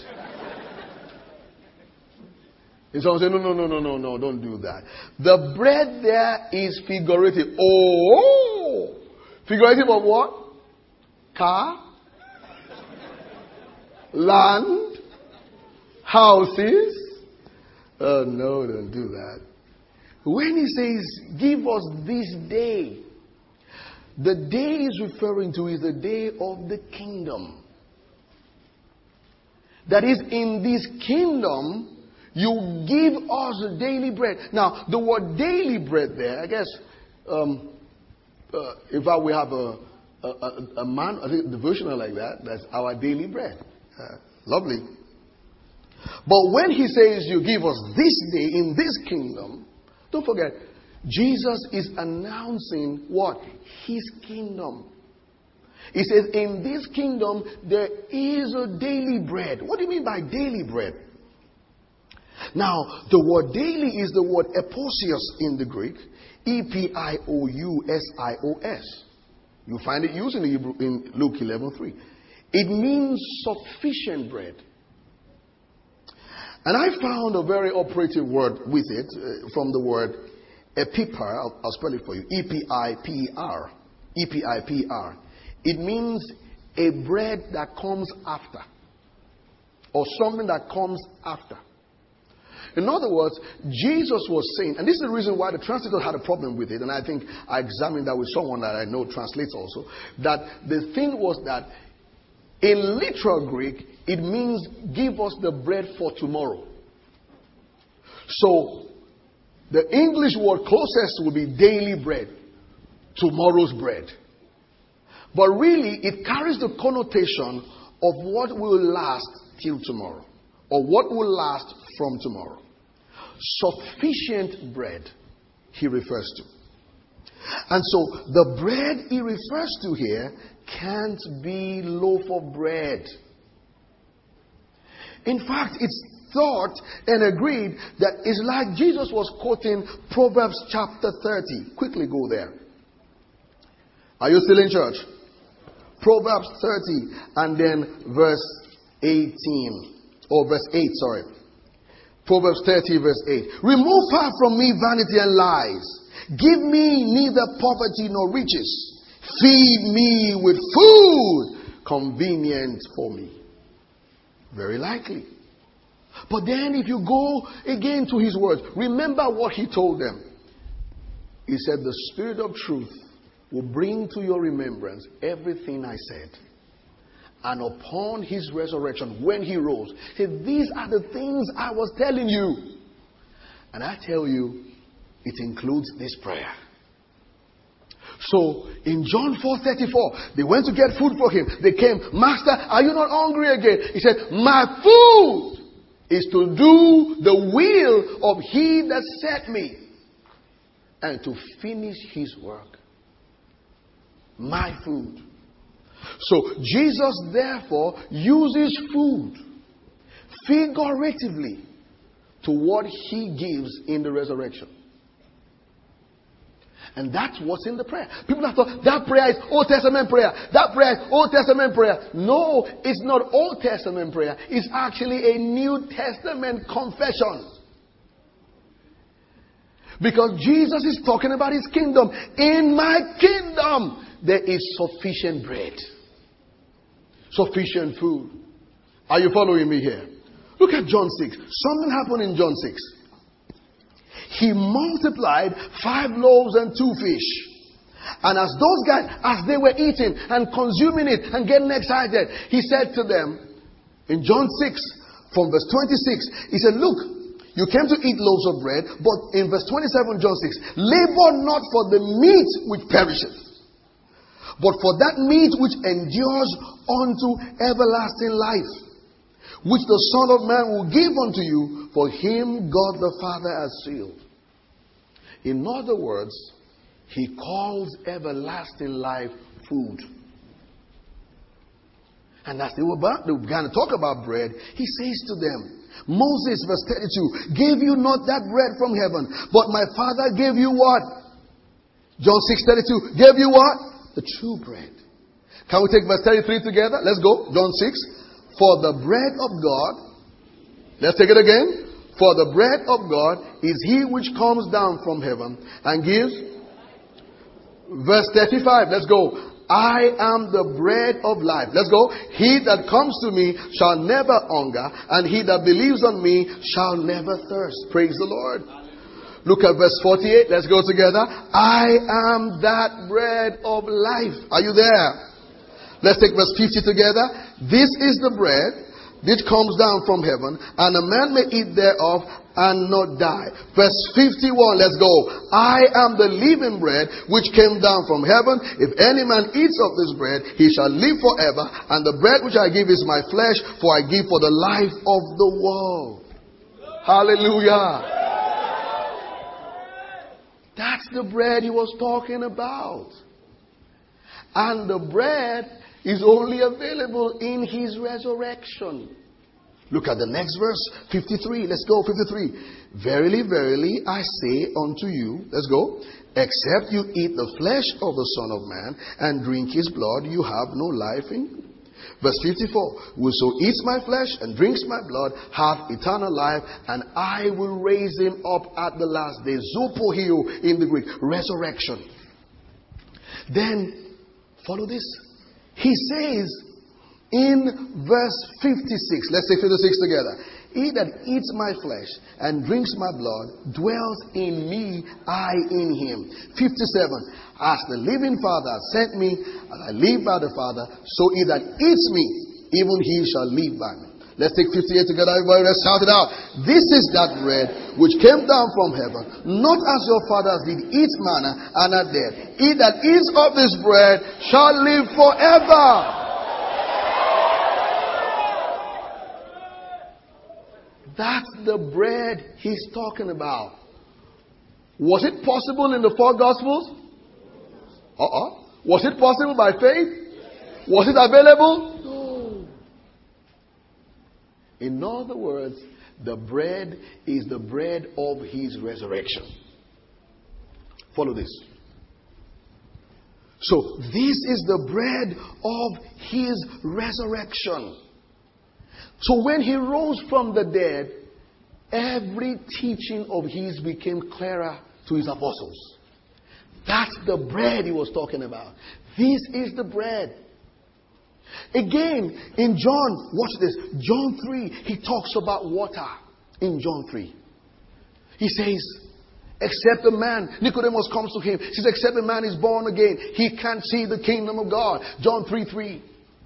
And someone say, no, no, no, no, no, no, don't do that. The bread there is figurative. Oh! Figurative of what? Car? Land? Houses? Oh, no, don't do that. When he says, give us this day, the day he's referring to is the day of the kingdom. That is, in this kingdom, you give us daily bread. Now, the word daily bread there, I guess, um, uh, in fact, we have a, a, a, a man, I think, devotional like that. That's our daily bread. Uh, lovely. But when he says you give us this day in this kingdom, don't forget, Jesus is announcing what? His kingdom. He says, in this kingdom, there is a daily bread. What do you mean by daily bread? Now, the word daily is the word eposios in the Greek. E P I O U S I O S. You find it used in, the Hebrew, in Luke eleven three. It means sufficient bread. And I found a very operative word with it uh, from the word epiper. I'll, I'll spell it for you. E P I P E R. E P I P E R. It means a bread that comes after. Or something that comes after. In other words, Jesus was saying, and this is the reason why the translator had a problem with it, and I think I examined that with someone that I know translates also, that the thing was that in literal Greek, it means give us the bread for tomorrow. So, the English word closest will be daily bread, tomorrow's bread. But really, it carries the connotation of what will last till tomorrow, or what will last from tomorrow. Sufficient bread, he refers to. And so, the bread he refers to here can't be loaf of bread. In fact, it's thought and agreed that it's like Jesus was quoting Proverbs chapter thirty. Quickly go there. Are you still in church? Proverbs thirty and then verse eighteen. Or verse eight, sorry. Proverbs thirty verse eight. Remove far from me vanity and lies. Give me neither poverty nor riches. Feed me with food convenient for me. Very likely. But then if you go again to his words, remember what he told them. He said, the Spirit of truth will bring to your remembrance everything I said. And upon his resurrection, when he rose, he said, these are the things I was telling you. And I tell you, it includes this prayer. So, in John four thirty-four, they went to get food for him. They came, Master, are you not hungry again? He said, my food is to do the will of he that sent me and to finish his work. My food. So, Jesus therefore uses food figuratively to what he gives in the resurrection. And that's what's in the prayer. People have thought that prayer is Old Testament prayer. That prayer is Old Testament prayer. No, it's not Old Testament prayer. It's actually a New Testament confession. Because Jesus is talking about his kingdom. In my kingdom, there is sufficient bread. Sufficient food. Are you following me here? Look at John six. Something happened in John six. He multiplied five loaves and two fish. And as those guys, as they were eating and consuming it and getting excited, he said to them, in John six, from verse twenty-six, he said, look, You came to eat loaves of bread, but in verse twenty-seven, John six, labor not for the meat which perisheth, but for that meat which endures unto everlasting life, which the Son of Man will give unto you, for him God the Father has sealed. In other words, he calls everlasting life food. And as they were about, they began to talk about bread, he says to them, Moses, verse thirty-two, gave you not that bread from heaven, but my Father gave you what? John six thirty-two, gave you what? The true bread. Can we take verse thirty-three together? Let's go. John six. For the bread of God, let's take it again. For the bread of God is he which comes down from heaven and gives. Verse thirty-five, let's go. I am the bread of life. Let's go. He that comes to me shall never hunger, and he that believes on me shall never thirst. Praise the Lord. Look at verse forty-eight. Let's go together. I am that bread of life. Are you there? Let's take verse fifty together. This is the bread which comes down from heaven, and a man may eat thereof and not die. Verse fifty-one, let's go. I am the living bread which came down from heaven. If any man eats of this bread, he shall live forever. And the bread which I give is my flesh, for I give for the life of the world. Hallelujah. That's the bread he was talking about. And the bread is only available in his resurrection. Look at the next verse, fifty-three. Let's go, fifty-three. Verily, verily, I say unto you, let's go, except you eat the flesh of the Son of Man and drink his blood, you have no life in you. Verse fifty-four. Whoso eats my flesh and drinks my blood hath eternal life, and I will raise him up at the last day. Zopohio in the Greek. Resurrection. Then, follow this. He says in verse fifty-six, let's say fifty-six together. He that eats my flesh and drinks my blood dwells in me, I in him. fifty-seven. As the living Father sent me, and I live by the Father, so he that eats me, even he shall live by me. Let's take fifty-eight together, everybody. Let's shout it out. This is that bread which came down from heaven, not as your fathers did eat manna and are dead. He that eats of this bread shall live forever. That's the bread he's talking about. Was it possible in the four Gospels? Uh-uh. Was it possible by faith? Was it available? No. In other words, the bread is the bread of his resurrection. Follow this. So, this is the bread of his resurrection. So when he rose from the dead, every teaching of his became clearer to his apostles. That's the bread he was talking about. This is the bread. Again, in John, watch this. John three, he talks about water. In John three. He says, except a man, Nicodemus comes to him. He says, except a man is born again, he can't see the kingdom of God. John three three.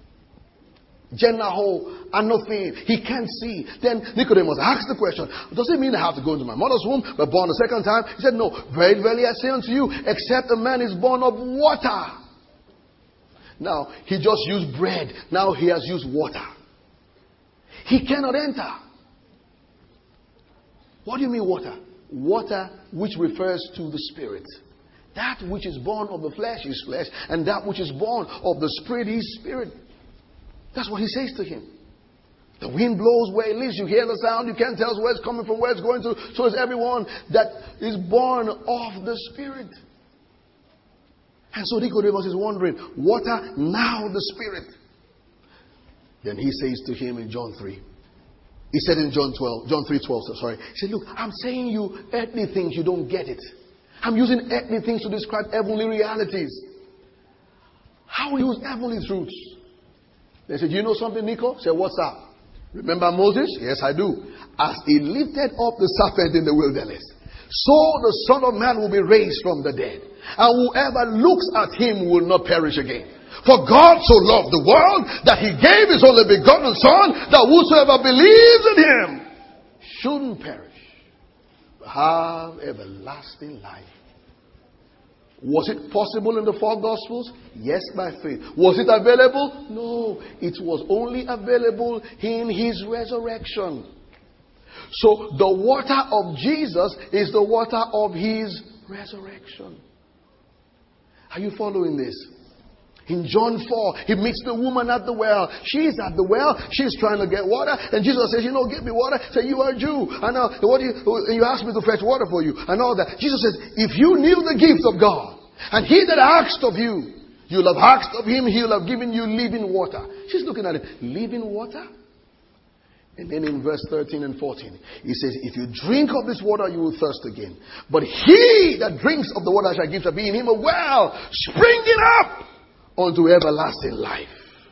Jenaho, Anothing. He can't see. Then Nicodemus asked the question, does it mean I have to go into my mother's womb, but born a second time? He said, no. Very verily I say unto you, except a man is born of water. Now, he just used bread. Now he has used water. He cannot enter. What do you mean water? Water which refers to the Spirit. That which is born of the flesh is flesh, and that which is born of the Spirit is spirit. That's what he says to him. The wind blows where it lives. You hear the sound. You can't tell where it's coming from, where it's going to. So is everyone that is born of the Spirit. And so Nicodemus is wondering, water, now the Spirit. Then he says to him in John three. He said in John twelve, John three twelve, so sorry. He said, look, I'm saying you earthly things, you don't get it. I'm using earthly things to describe heavenly realities. How will you use heavenly truths? They said, you know something, Nico? Say, what's up? Remember Moses? Yes, I do. As he lifted up the serpent in the wilderness, so the Son of Man will be raised from the dead. And whoever looks at him will not perish again. For God so loved the world that he gave his only begotten Son, that whosoever believes in him shouldn't perish, have everlasting life. Was it possible in the four Gospels? Yes, by faith. Was it available? No. It was only available in His resurrection. So the water of Jesus is the water of His resurrection. Are you following this? In John four, He meets the woman at the well. She's at the well. She's trying to get water. And Jesus says, you know, give me water. Say, you are a Jew. And now, what do you, you asked me to fetch water for you. And all that. Jesus says, if you knew the gift of God, and He that asked of you, you'll have asked of Him, He'll have given you living water. She's looking at it. Living water? And then in verse thirteen and fourteen, He says, if you drink of this water, you will thirst again. But he that drinks of the water I shall give shall be in him a well, springing up unto everlasting life.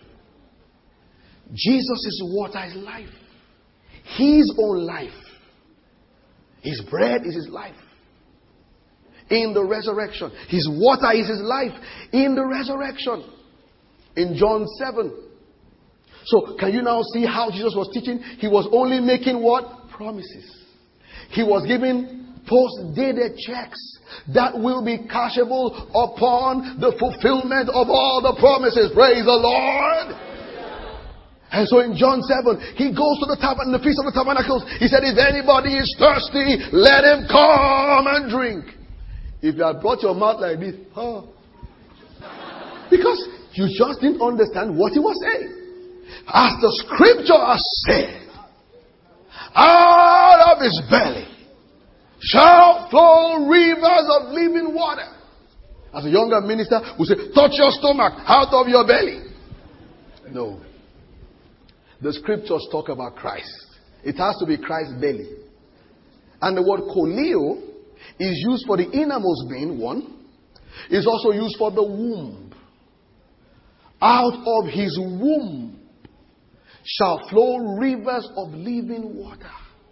Jesus' water is life. His own life. His bread is His life. In the resurrection. His water is His life. In the resurrection. In John seven. So, can you now see how Jesus was teaching? He was only making what? Promises. He was giving post-dated checks that will be cashable upon the fulfillment of all the promises. Praise the Lord. And so in John seven, He goes to the tabernacle, the Feast of the Tabernacles. He said, if anybody is thirsty, let him come and drink. If you had brought your mouth like this, huh? Because you just didn't understand what He was saying. As the scripture has said, out of his belly shall flow rivers of living water. As a younger minister who say, touch your stomach out of your belly. No. The scriptures talk about Christ. It has to be Christ's belly. And the word koleo is used for the innermost being, one. Is also used for the womb. Out of his womb shall flow rivers of living water.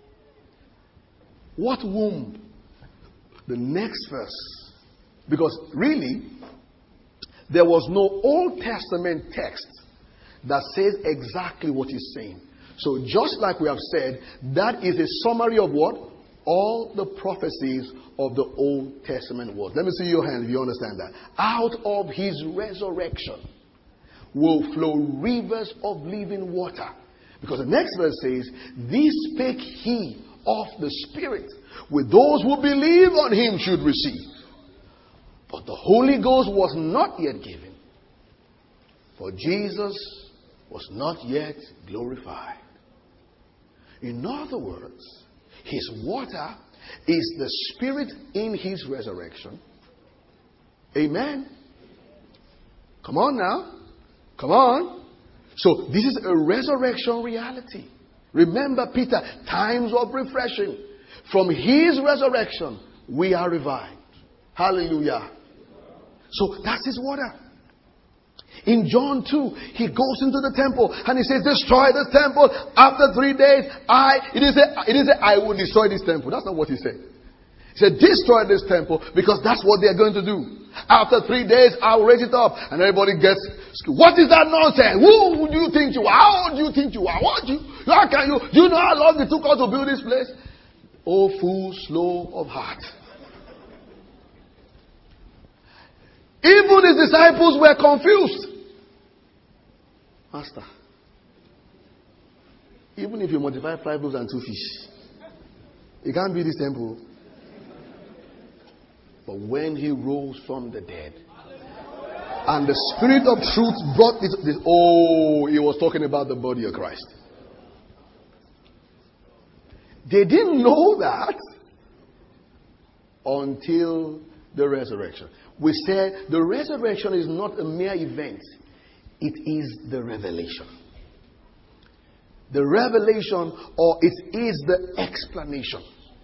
What womb? The next verse. Because really, there was no Old Testament text that says exactly what He's saying. So just like we have said, that is a summary of what? All the prophecies of the Old Testament words. Let me see your hand if you understand that. Out of His resurrection will flow rivers of living water. Because the next verse says, this spake He of the Spirit, with those who believe on Him should receive. But the Holy Ghost was not yet given, for Jesus was not yet glorified. In other words, His water is the Spirit in His resurrection. Amen. Come on now. Come on. So this is a resurrection reality. Remember Peter, times of refreshing. From His resurrection, we are revived. Hallelujah. So that's His water. In John two, He goes into the temple and He says, destroy this temple. After three days, I, it is a, it is a, I will destroy this temple. That's not what He said. He said, destroy this temple because that's what they're going to do. After three days, I'll raise it up. And everybody gets, what is that nonsense? Who do you think you are? How do you think you are? What do you, how can you, do you know how long it took us to build this place? Oh, fool, slow of heart. Even His disciples were confused. Master, even if you multiply five loaves and two fish, you can't build this temple. But when He rose from the dead, and the Spirit of truth brought this, this, oh, He was talking about the body of Christ. They didn't know that until the resurrection. We said the resurrection is not a mere event. It is the revelation. The revelation, or it is the explanation.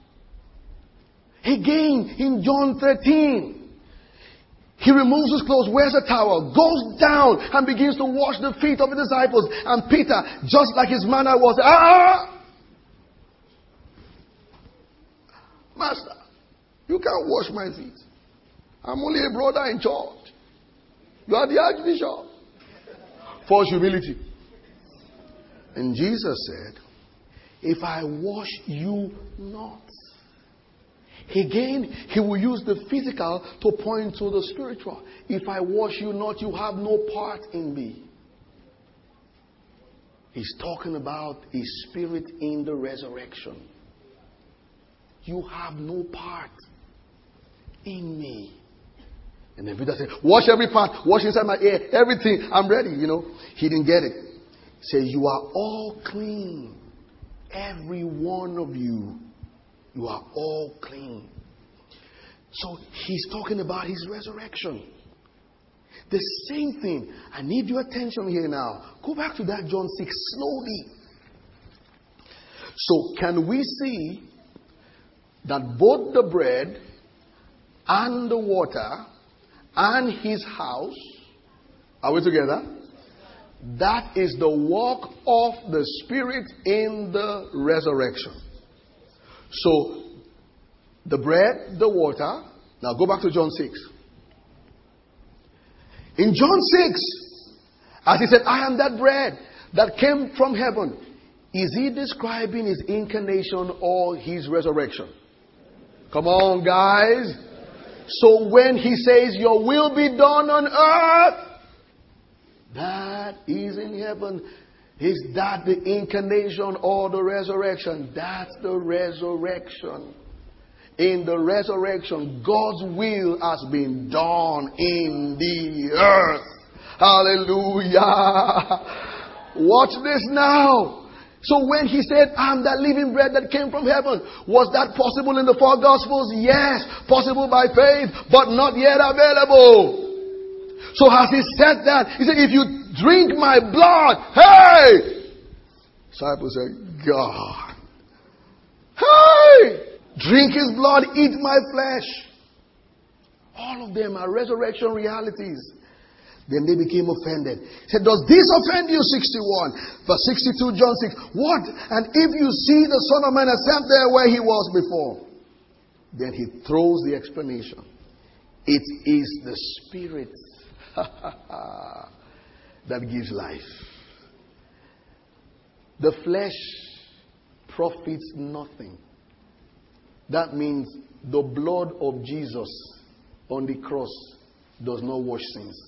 Again, in John thirteen, He removes His clothes, wears a towel, goes down and begins to wash the feet of the disciples. And Peter, just like his manner was, ah, Master, you can't wash my feet. I'm only a brother in church. You are the Archbishop. False humility. And Jesus said, if I wash you not, Again, he will use the physical to point to the spiritual. If I wash you not, you have no part in me. He's talking about his spirit in the resurrection. You have no part in me. And then Peter said, wash every part, wash inside my ear, everything, I'm ready, you know. He didn't get it. He said, you are all clean. Every one of you. You are all clean. So he's talking about his resurrection. The same thing. I need your attention here now. Go back to that John six slowly. So can we see that both the bread and the water and his house, are we together? That is the work of the Spirit in the resurrection. So, the bread, the water. Now go back to John six. In John six, as he said, I am that bread that came from heaven. Is he describing his incarnation or his resurrection? Come on, guys. So when he says, your will be done on earth, that is in heaven. Is that the incarnation or the resurrection? That's the resurrection. In the resurrection, God's will has been done in the earth. Hallelujah. Watch this now. So when he said, I'm that living bread that came from heaven, was that possible in the four Gospels? Yes. Possible by faith, but not yet available. So has he said that? He said, if you drink my blood, hey! Disciples said, God. Hey! Drink his blood, eat my flesh. All of them are resurrection realities. Then they became offended. He said, does this offend you? sixty-one. Verse sixty-two, John six. What? And if you see the Son of Man ascend there where he was before. Then he throws the explanation. It is the Spirit that gives life. The flesh profits nothing. That means the blood of Jesus on the cross does not wash sins.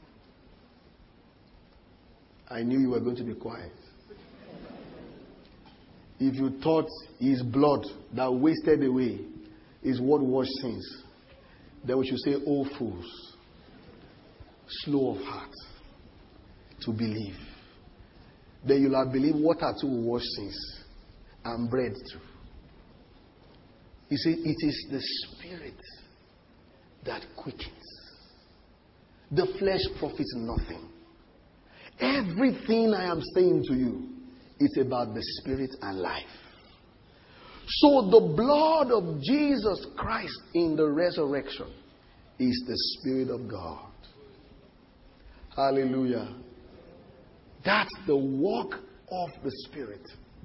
I knew you were going to be quiet. If you thought his blood that wasted away is what washed sins, then we should say, oh fools, slow of heart to believe. Then you'll have believed water too will wash sins and bread too. You see, it is the Spirit that quickens. The flesh profits nothing. Everything I am saying to you is about the Spirit and life. So the blood of Jesus Christ in the resurrection is the Spirit of God. Hallelujah. That's the work of the Spirit.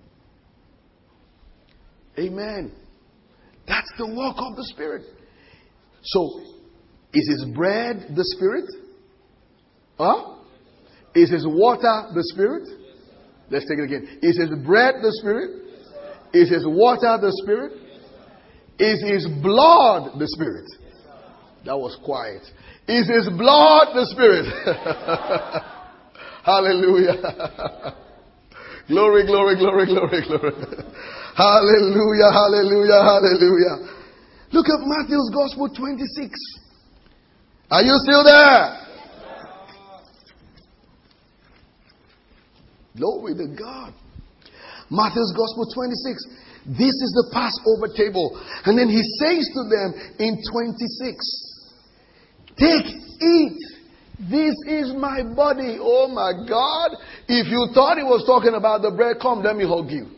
Amen. That's the work of the Spirit. So, is his bread the Spirit? Huh? Is his water the Spirit? Let's take it again. Is his bread the Spirit? Is his water the Spirit? Is his blood the Spirit? That was quiet. Is his blood the Spirit? Hallelujah. Glory, glory, glory, glory, glory. Hallelujah, hallelujah, hallelujah. Look at Matthew's Gospel twenty-six. Are you still there? Glory to God. Matthew's Gospel twenty-six. This is the Passover table. And then he says to them in twenty-six, take, eat. This is my body. Oh my God. If you thought he was talking about the bread, come, let me hug you.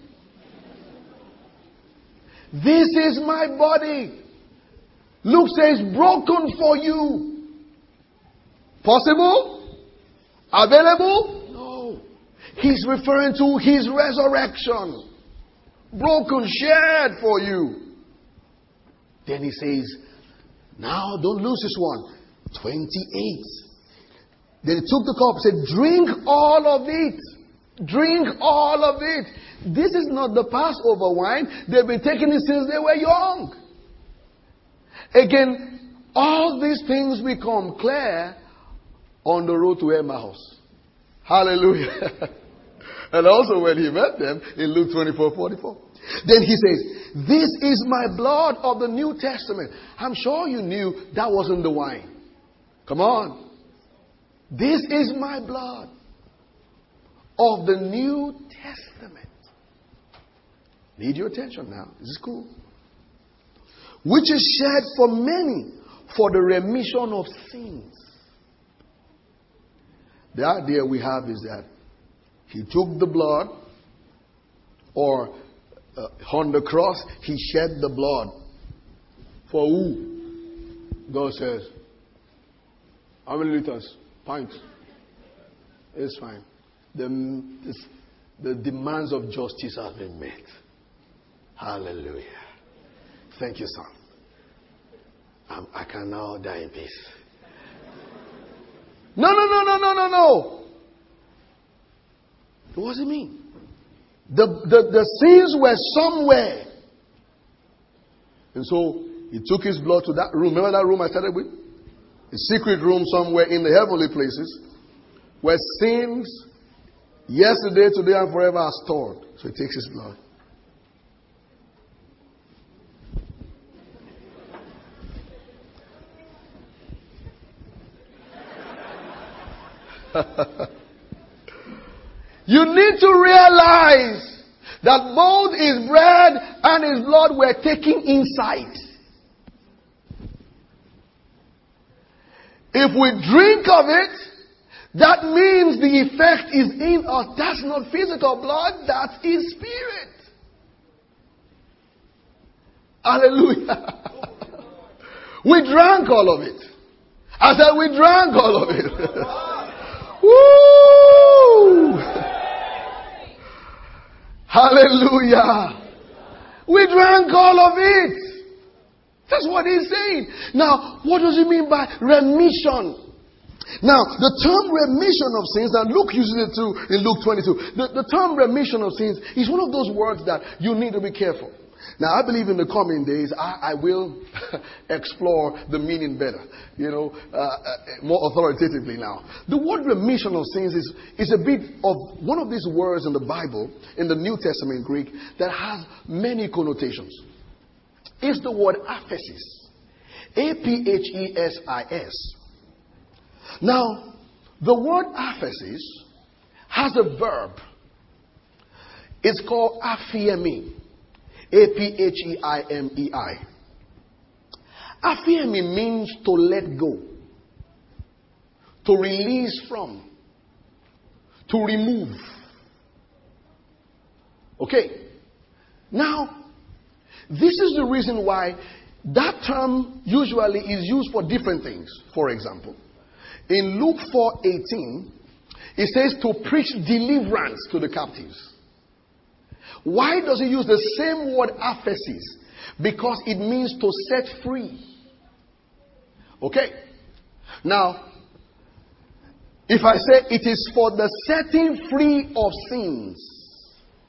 This is my body. Luke says, broken for you. Possible? Available? No. He's referring to his resurrection. Broken, shared for you. Then he says, now don't lose this one. twenty-eight. Then he took the cup and said, drink all of it. Drink all of it. This is not the Passover wine. They've been taking it since they were young. Again, all these things become clear on the road to Emmaus. Hallelujah. And also when he met them in Luke twenty-four forty-four. Then he says, this is my blood of the New Testament. I'm sure you knew that wasn't the wine. Come on. This is my blood of the New Testament. Need your attention now. This is cool. Which is shed for many for the remission of sins. The idea we have is that he took the blood, or uh, on the cross, he shed the blood. For who? God says, how many liters? Pints. It's fine. The, this, the demands of justice have been met. Hallelujah. Thank you, son. I'm, I can now die in peace. No, no, no, no, no, no, no. What does it mean? The, the, the sins were somewhere. And so he took his blood to that room. Remember that room I started with? A secret room somewhere in the heavenly places where sins yesterday, today, and forever are stored. So he takes his blood. You need to realize that both his bread and his blood were taken inside. If we drink of it, that means the effect is in us. That's not physical blood, that is spirit. Hallelujah. We drank all of it. I said we drank all of it. Woo! Hallelujah. We drank all of it. That's what he's saying. Now, what does it mean by remission? Now, the term remission of sins, and Luke uses it too in Luke twenty-two. The, the term remission of sins is one of those words that you need to be careful. Now, I believe in the coming days, I, I will explore the meaning better, you know, uh, uh, more authoritatively now. The word remission of sins is, is a bit of one of these words in the Bible, in the New Testament Greek, that has many connotations. It's the word aphesis. A P H E S I S. Now, the word aphesis has a verb. It's called aphiemi. A P H E I M E I. Aphiemi means to let go, to release from, to remove. Okay. Now, this is the reason why that term usually is used for different things. For example, in Luke four eighteen, it says to preach deliverance to the captives. Why does he use the same word aphesis? Because it means to set free. Okay. Now, if I say it is for the setting free of sins,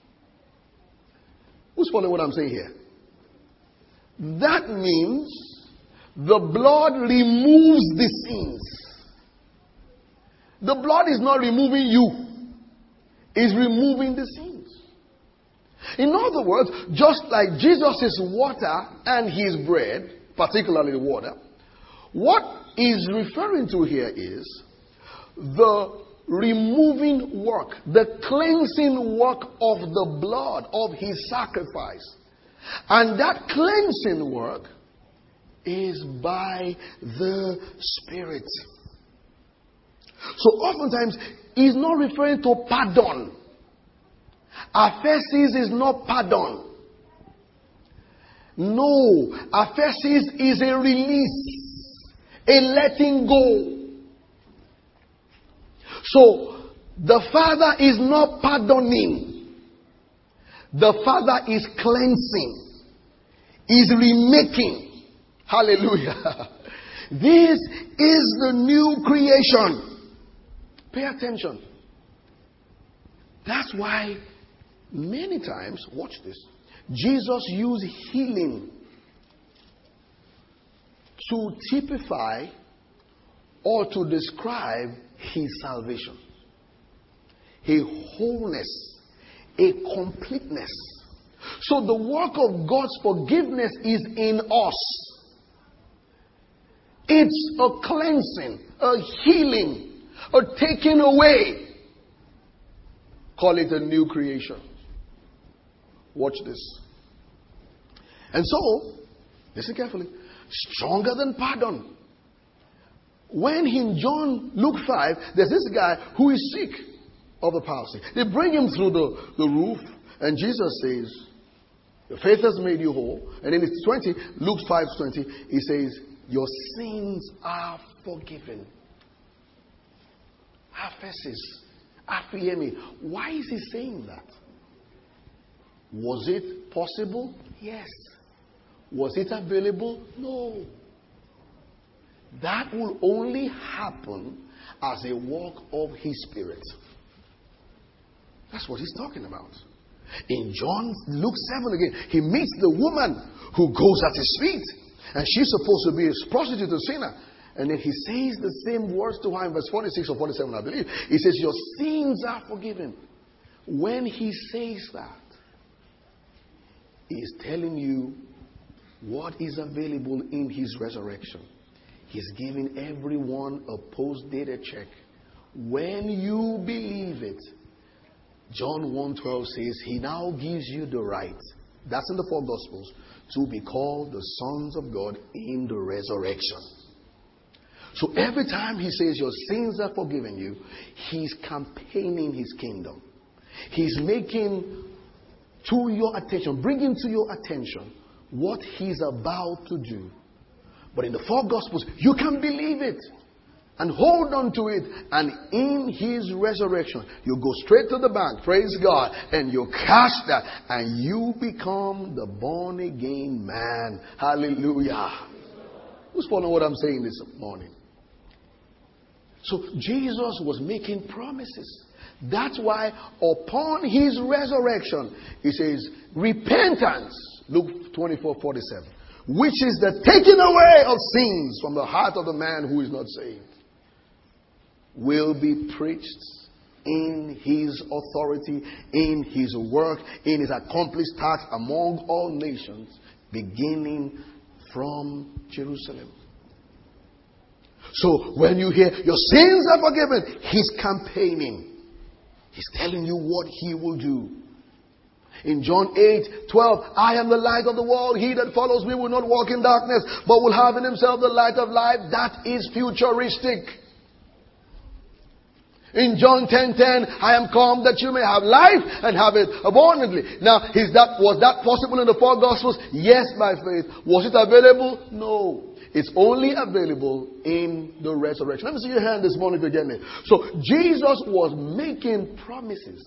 who's following what I'm saying here? That means the blood removes the sins. The blood is not removing you. It's removing the sins. In other words, just like Jesus' water and his bread, particularly the water, what is referring to here is the removing work, the cleansing work of the blood of his sacrifice. And that cleansing work is by the Spirit. So oftentimes, he's not referring to pardon. Aphesis is not pardon. No, aphesis is a release, a letting go. So, the Father is not pardoning. The Father is cleansing, is remaking. Hallelujah. This is the new creation. Pay attention. That's why many times, watch this, Jesus used healing to typify or to describe his salvation. A wholeness, a completeness. So the work of God's forgiveness is in us. It's a cleansing, a healing, a taking away. Call it a new creation. Watch this. And so, listen carefully. Stronger than pardon. When in John, Luke five, there's this guy who is sick of the palsy. They bring him through the, the roof, and Jesus says, your faith has made you whole. And then it's twenty, Luke five twenty, he says, your sins are forgiven. Aphesis, aphiemi. Why is he saying that? Was it possible? Yes. Was it available? No. That will only happen as a work of his Spirit. That's what he's talking about. In John, Luke seven again, he meets the woman who goes at his feet. And she's supposed to be a prostitute, a sinner. And then he says the same words to her in verse forty-six or forty-seven, I believe. He says, your sins are forgiven. When he says that, he's telling you what is available in his resurrection. He's giving everyone a post-dated check. When you believe it, John one twelve says, he now gives you the right. That's in the four Gospels. To be called the sons of God in the resurrection. So every time he says your sins are forgiven you, he's campaigning his kingdom. He's making to your attention, bringing to your attention what he's about to do. But in the four Gospels, you can believe it and hold on to it. And in his resurrection, you go straight to the bank, praise God, and you cash that, and you become the born again man. Hallelujah. Who's following what I'm saying this morning? So Jesus was making promises. That's why upon his resurrection, he says, repentance, Luke twenty-four forty-seven, which is the taking away of sins from the heart of the man who is not saved, will be preached in his authority, in his work, in his accomplished task among all nations, beginning from Jerusalem. So when you hear your sins are forgiven, he's campaigning. He's telling you what he will do. In John eight twelve, I am the light of the world. He that follows me will not walk in darkness, but will have in himself the light of life. That is futuristic. In John ten ten, I am come that you may have life and have it abundantly. Now, is that, was that possible in the four Gospels? Yes, by faith. Was it available? No. It's only available in the resurrection. Let me see your hand this morning again. So, Jesus was making promises.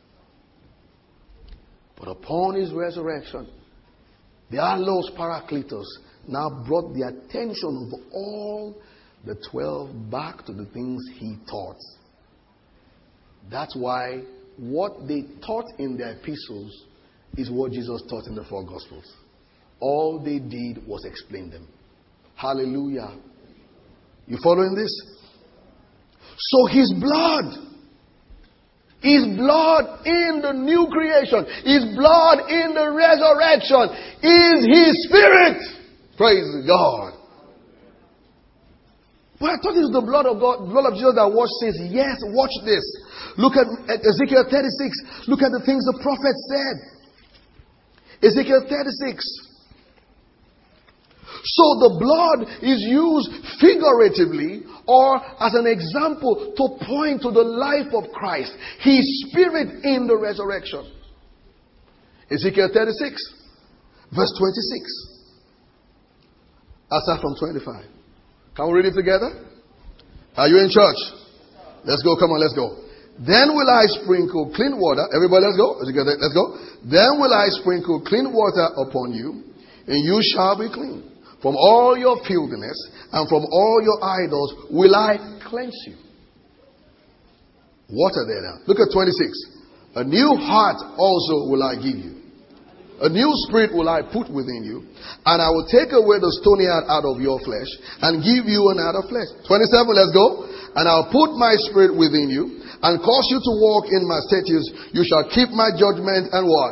But upon his resurrection, the Allos Parakletos now brought the attention of all the twelve back to the things he taught. That's why what they taught in their epistles is what Jesus taught in the four Gospels. All they did was explain them. Hallelujah. You following this? So his blood, his blood in the new creation, his blood in the resurrection is his spirit. Praise God. But I thought it was the blood of God, blood of Jesus that washed sins. Yes, watch this. Look at, at Ezekiel thirty-six. Look at the things the prophet said. Ezekiel thirty-six. So the blood is used figuratively or as an example to point to the life of Christ. His spirit in the resurrection. Ezekiel thirty-six, verse twenty-six. I'll start from twenty-five. Can we read it together? Are you in church? Let's go. Come on, let's go. Then will I sprinkle clean water. Everybody, let's go. Let's go. Then will I sprinkle clean water upon you, and you shall be clean. From all your filthiness and from all your idols will I cleanse you. Water there now. Look at twenty-six. A new heart also will I give you. A new spirit will I put within you, and I will take away the stony heart out of your flesh, and give you an heart of flesh. twenty-seven, let's go. And I'll put my spirit within you, and cause you to walk in my statutes. You shall keep my judgment and what?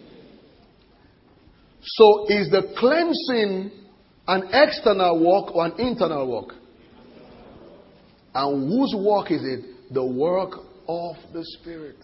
So is the cleansing an external work or an internal work? And whose work is it? The work of the Spirit.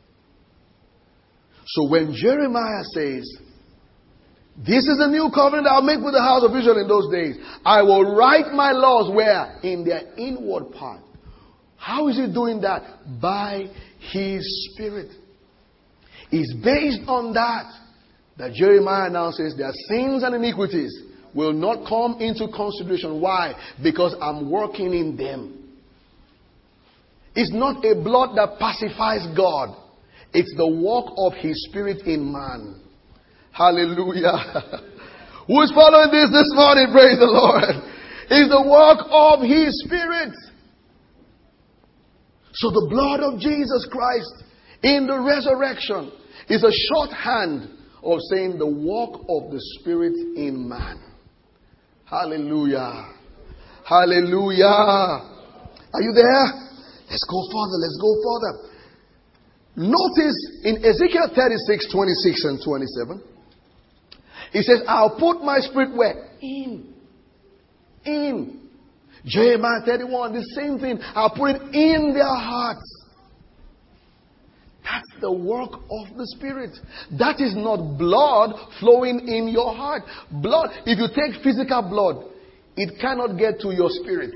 So when Jeremiah says, this is the new covenant I'll make with the house of Israel in those days. I will write my laws where? In their inward part. How is he doing that? By his Spirit. It's based on that that Jeremiah now says their sins and iniquities will not come into consideration. Why? Because I'm working in them. It's not a blood that pacifies God. It's the work of his Spirit in man. Hallelujah. Who is following this this morning? Praise the Lord. It's the work of his Spirit. So the blood of Jesus Christ in the resurrection is a shorthand of saying the work of the Spirit in man. Hallelujah. Hallelujah. Are you there? Let's go further. Let's go further. Notice in Ezekiel thirty-six, twenty-six and twenty-seven, it says, I'll put my spirit where? In. In. Jeremiah thirty-one, the same thing. I'll put it in their hearts. That's the work of the Spirit. That is not blood flowing in your heart. Blood, if you take physical blood, it cannot get to your spirit.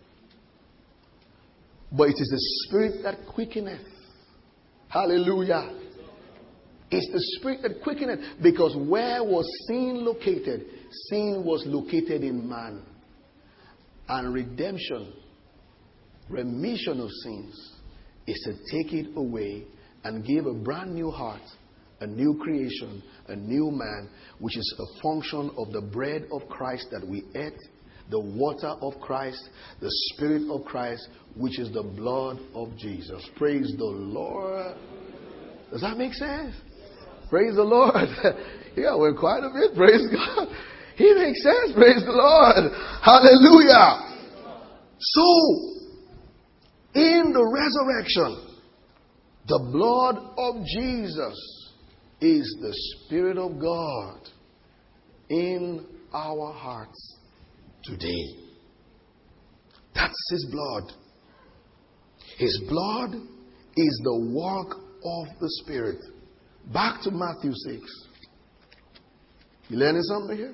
But it is the Spirit that quickeneth. Hallelujah. It's the Spirit that quickeneth. Because where was sin located? Sin was located in man. And redemption, remission of sins, is to take it away and give a brand new heart, a new creation, a new man, which is a function of the bread of Christ that we ate, the water of Christ, the Spirit of Christ, which is the blood of Jesus. Praise the Lord. Does that make sense? Praise the Lord. Yeah, we're quite a bit. Praise God. He makes sense. Praise the Lord. Hallelujah. So, in the resurrection, the blood of Jesus is the Spirit of God in our hearts today. That's His blood. His blood is the work of the Spirit. Back to Matthew six. You learning something here?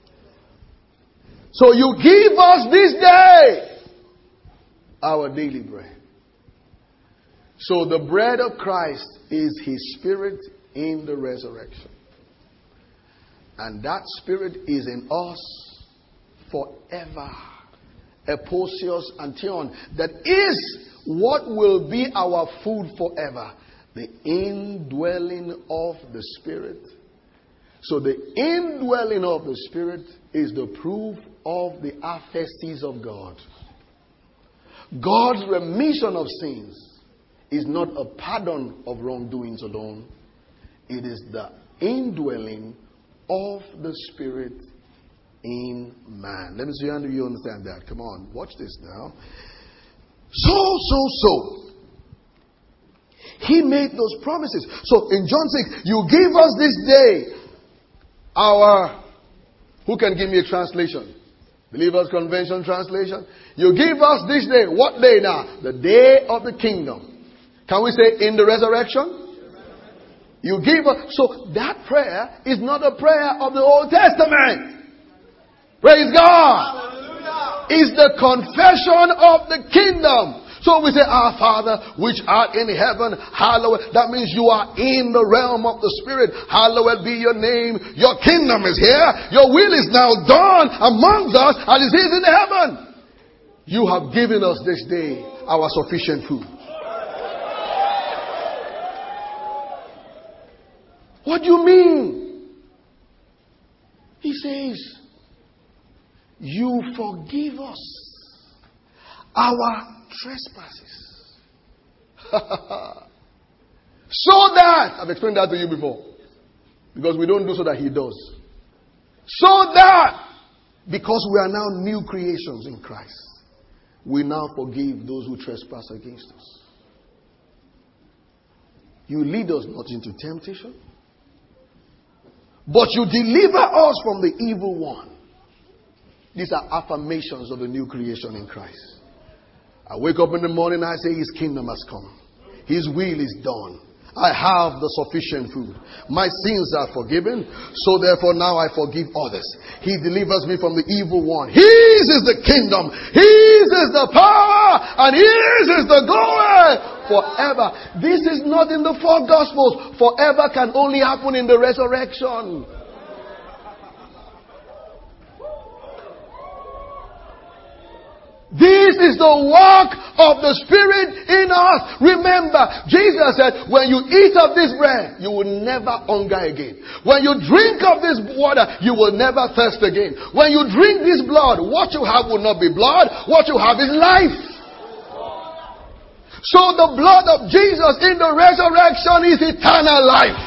So you give us this day our daily bread. So the bread of Christ is His Spirit in the resurrection. And that Spirit is in us forever. Eposios Antion. That is what will be our food forever. The indwelling of the Spirit. So the indwelling of the Spirit is the proof of the aphesis of God. God's remission of sins is not a pardon of wrongdoings alone. It is the indwelling of the Spirit in man. Let me see how you understand that. Come on, watch this now. So, so, so. He made those promises. So in John six, you give us this day our, who can give me a translation? Believers Convention translation. You give us this day, what day now? The day of the kingdom. Can we say in the resurrection? You give us, so that prayer is not a prayer of the Old Testament. Praise God. Hallelujah. It's the confession of the kingdom. So we say, Our Father, which art in heaven, hallowed. That means you are in the realm of the Spirit. Hallowed be your name. Your kingdom is here. Your will is now done amongst us as it is in heaven. You have given us this day our sufficient food. What do you mean? He says, you forgive us our trespasses. So that, I've explained that to you before. Because we don't do so that He does. So that, because we are now new creations in Christ, we now forgive those who trespass against us. You lead us not into temptation, but you deliver us from the evil one. These are affirmations of the new creation in Christ. I wake up in the morning and I say, His kingdom has come. His will is done. I have the sufficient food. My sins are forgiven. So therefore now I forgive others. He delivers me from the evil one. His is the kingdom. His is the power. And His is the glory forever. This is not in the four gospels. Forever can only happen in the resurrection. This is the work of the Spirit in us. Remember, Jesus said, when you eat of this bread, you will never hunger again. When you drink of this water, you will never thirst again. When you drink this blood, what you have will not be blood. What you have is life. So the blood of Jesus in the resurrection is eternal life.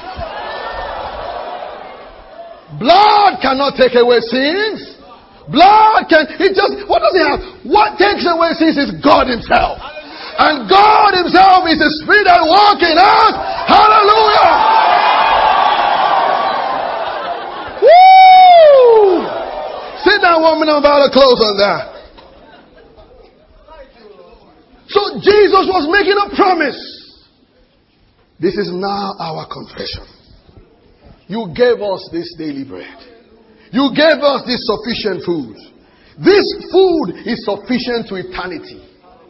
Blood cannot take away sins. Blood can, it just, what does it have? What takes away sins is God Himself. And God Himself is the Spirit that works in us. Hallelujah! Woo! Sit down, woman of valor, close on that. So Jesus was making a promise. This is now our confession. You gave us this daily bread. You gave us this sufficient food. This food is sufficient to eternity.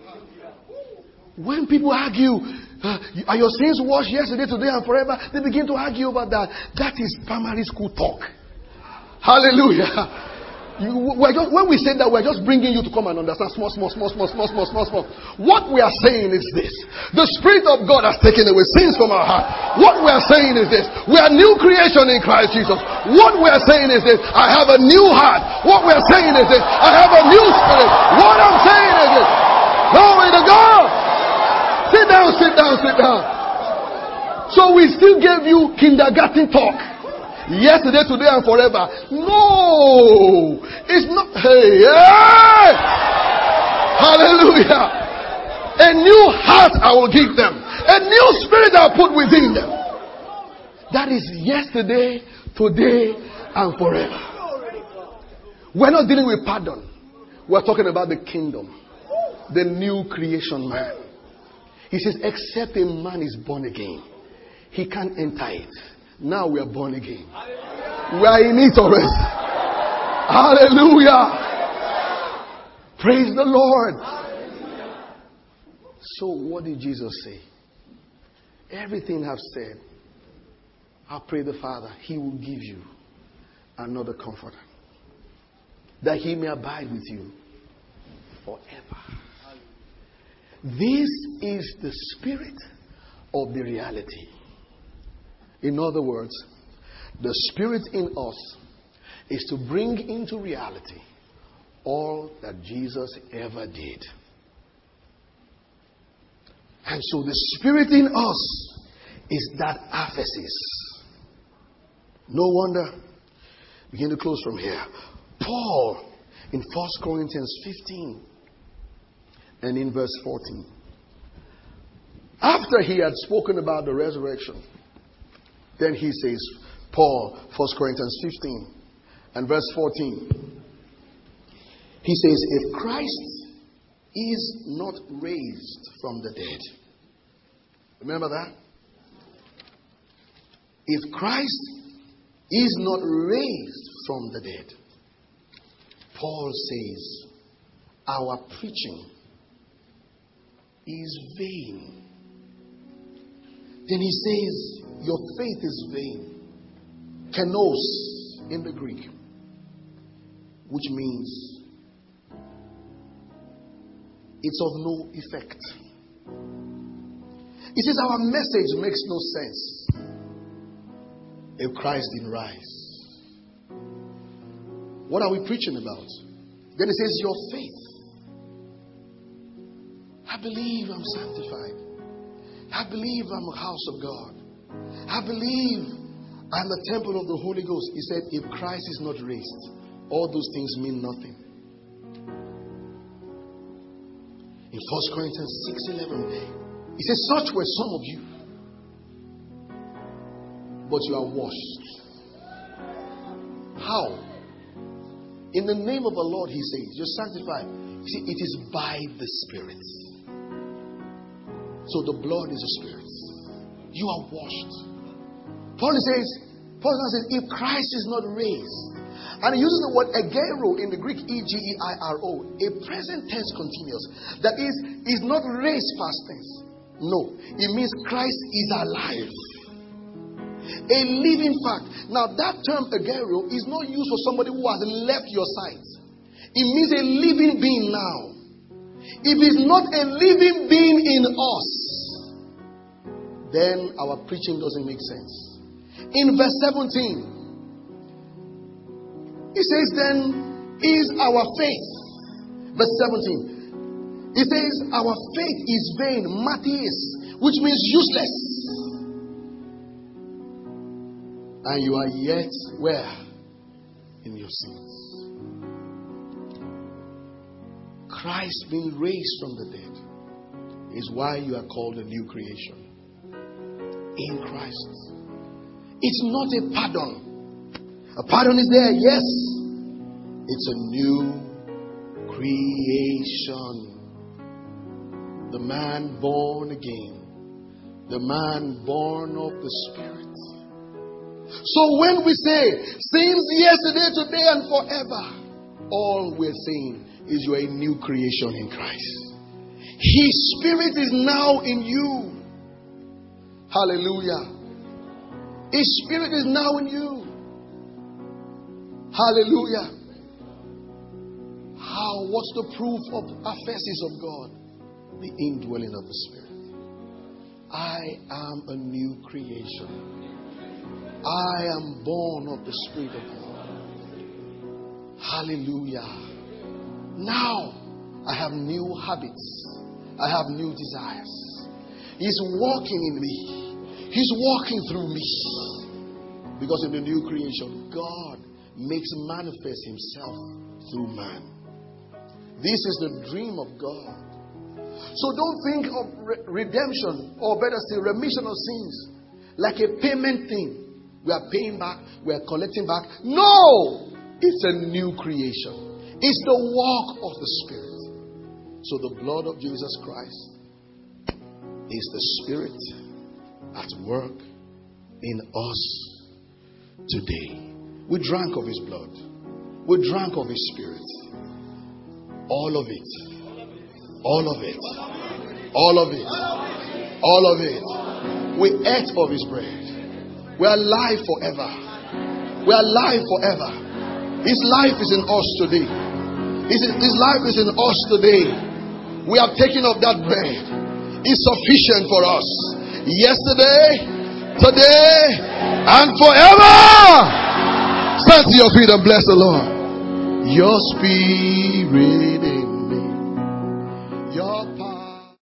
When people argue, uh, are your sins washed yesterday, today, and forever? They begin to argue about that. That is primary school talk. Hallelujah. You, we're just, when we say that, we're just bringing you to come and understand small, small, small, small, small, small, small, small. What we are saying is this. The Spirit of God has taken away sins from our heart. What we are saying is this. We are new creation in Christ Jesus. What we are saying is this. I have a new heart. What we are saying is this. I have a new spirit. What I'm saying is this. Glory to God. Sit down, sit down, sit down. So we still gave you kindergarten talk. Yesterday, today, and forever. No! It's not. Hey, hey! Hallelujah! A new heart I will give them. A new spirit I will put within them. That is yesterday, today, and forever. We're not dealing with pardon. We're talking about the kingdom. The new creation man. He says, except a man is born again, he can't enter it. Now we are born again. We are in it already. Hallelujah. Praise the Lord. So what did Jesus say? Everything I've said, I pray the Father, He will give you another comforter, that He may abide with you forever. This is the spirit of the reality. In other words, the Spirit in us is to bring into reality all that Jesus ever did. And so the Spirit in us is that aphesis. No wonder. Begin to close from here. Paul in First Corinthians fifteen and in verse fourteen. After he had spoken about the resurrection, then he says, Paul, First Corinthians fifteen and verse fourteen. He says, if Christ is not raised from the dead. Remember that? If Christ is not raised from the dead, Paul says, our preaching is vain. Then he says, your faith is vain. Kenos in the Greek, which means it's of no effect. He says our message makes no sense if Christ didn't rise. What are we preaching about? Then he says your faith. I believe I'm sanctified. I believe I'm a house of God. I believe I'm the temple of the Holy Ghost. He said, if Christ is not raised, all those things mean nothing. In First Corinthians six eleven, he says, such were some of you, but you are washed. How? In the name of the Lord, he says, you're sanctified. You see, it is by the Spirit. So the blood is a spirit. You are washed. Paul says, Paul says, if Christ is not raised, and he uses the word egero in the Greek, E G E I R O, a present tense continuous. That is, is not raised past tense. No, it means Christ is alive. A living fact. Now that term egero is not used for somebody who has left your sight. It means a living being now. If it's not a living being in us, then our preaching doesn't make sense. In verse seventeen, it says, then is our faith. Verse seventeen. It says, our faith is vain, matis, which means useless. And you are yet where? In your sins. Christ being raised from the dead is why you are called a new creation. In Christ. It's not a pardon. A pardon is there, yes. It's a new creation. The man born again. The man born of the Spirit. So when we say, since yesterday, today, and forever, all we're saying is you are a new creation in Christ. His Spirit is now in you. Hallelujah. His Spirit is now in you. Hallelujah. How? What's the proof of aphesis of God? The indwelling of the Spirit. I am a new creation. I am born of the Spirit of God. Hallelujah. Now I have new habits. I have new desires. He's walking in me. He's walking through me. Because in the new creation, God makes manifest himself through man. This is the dream of God. So don't think of re- redemption, or better still, remission of sins, like a payment thing. We are paying back, we are collecting back. No! It's a new creation. It's the walk of the Spirit. So the blood of Jesus Christ is the Spirit at work in us today. We drank of his blood. We drank of his Spirit. All of it. All of it. All of it. All of it. We ate of his bread. We are alive forever. We are alive forever. His life is in us today. His, his life is in us today. We have taken of that bread. It's sufficient for us. Yesterday, today, and forever. Stand to your feet and bless the Lord. Your Spirit in me. Your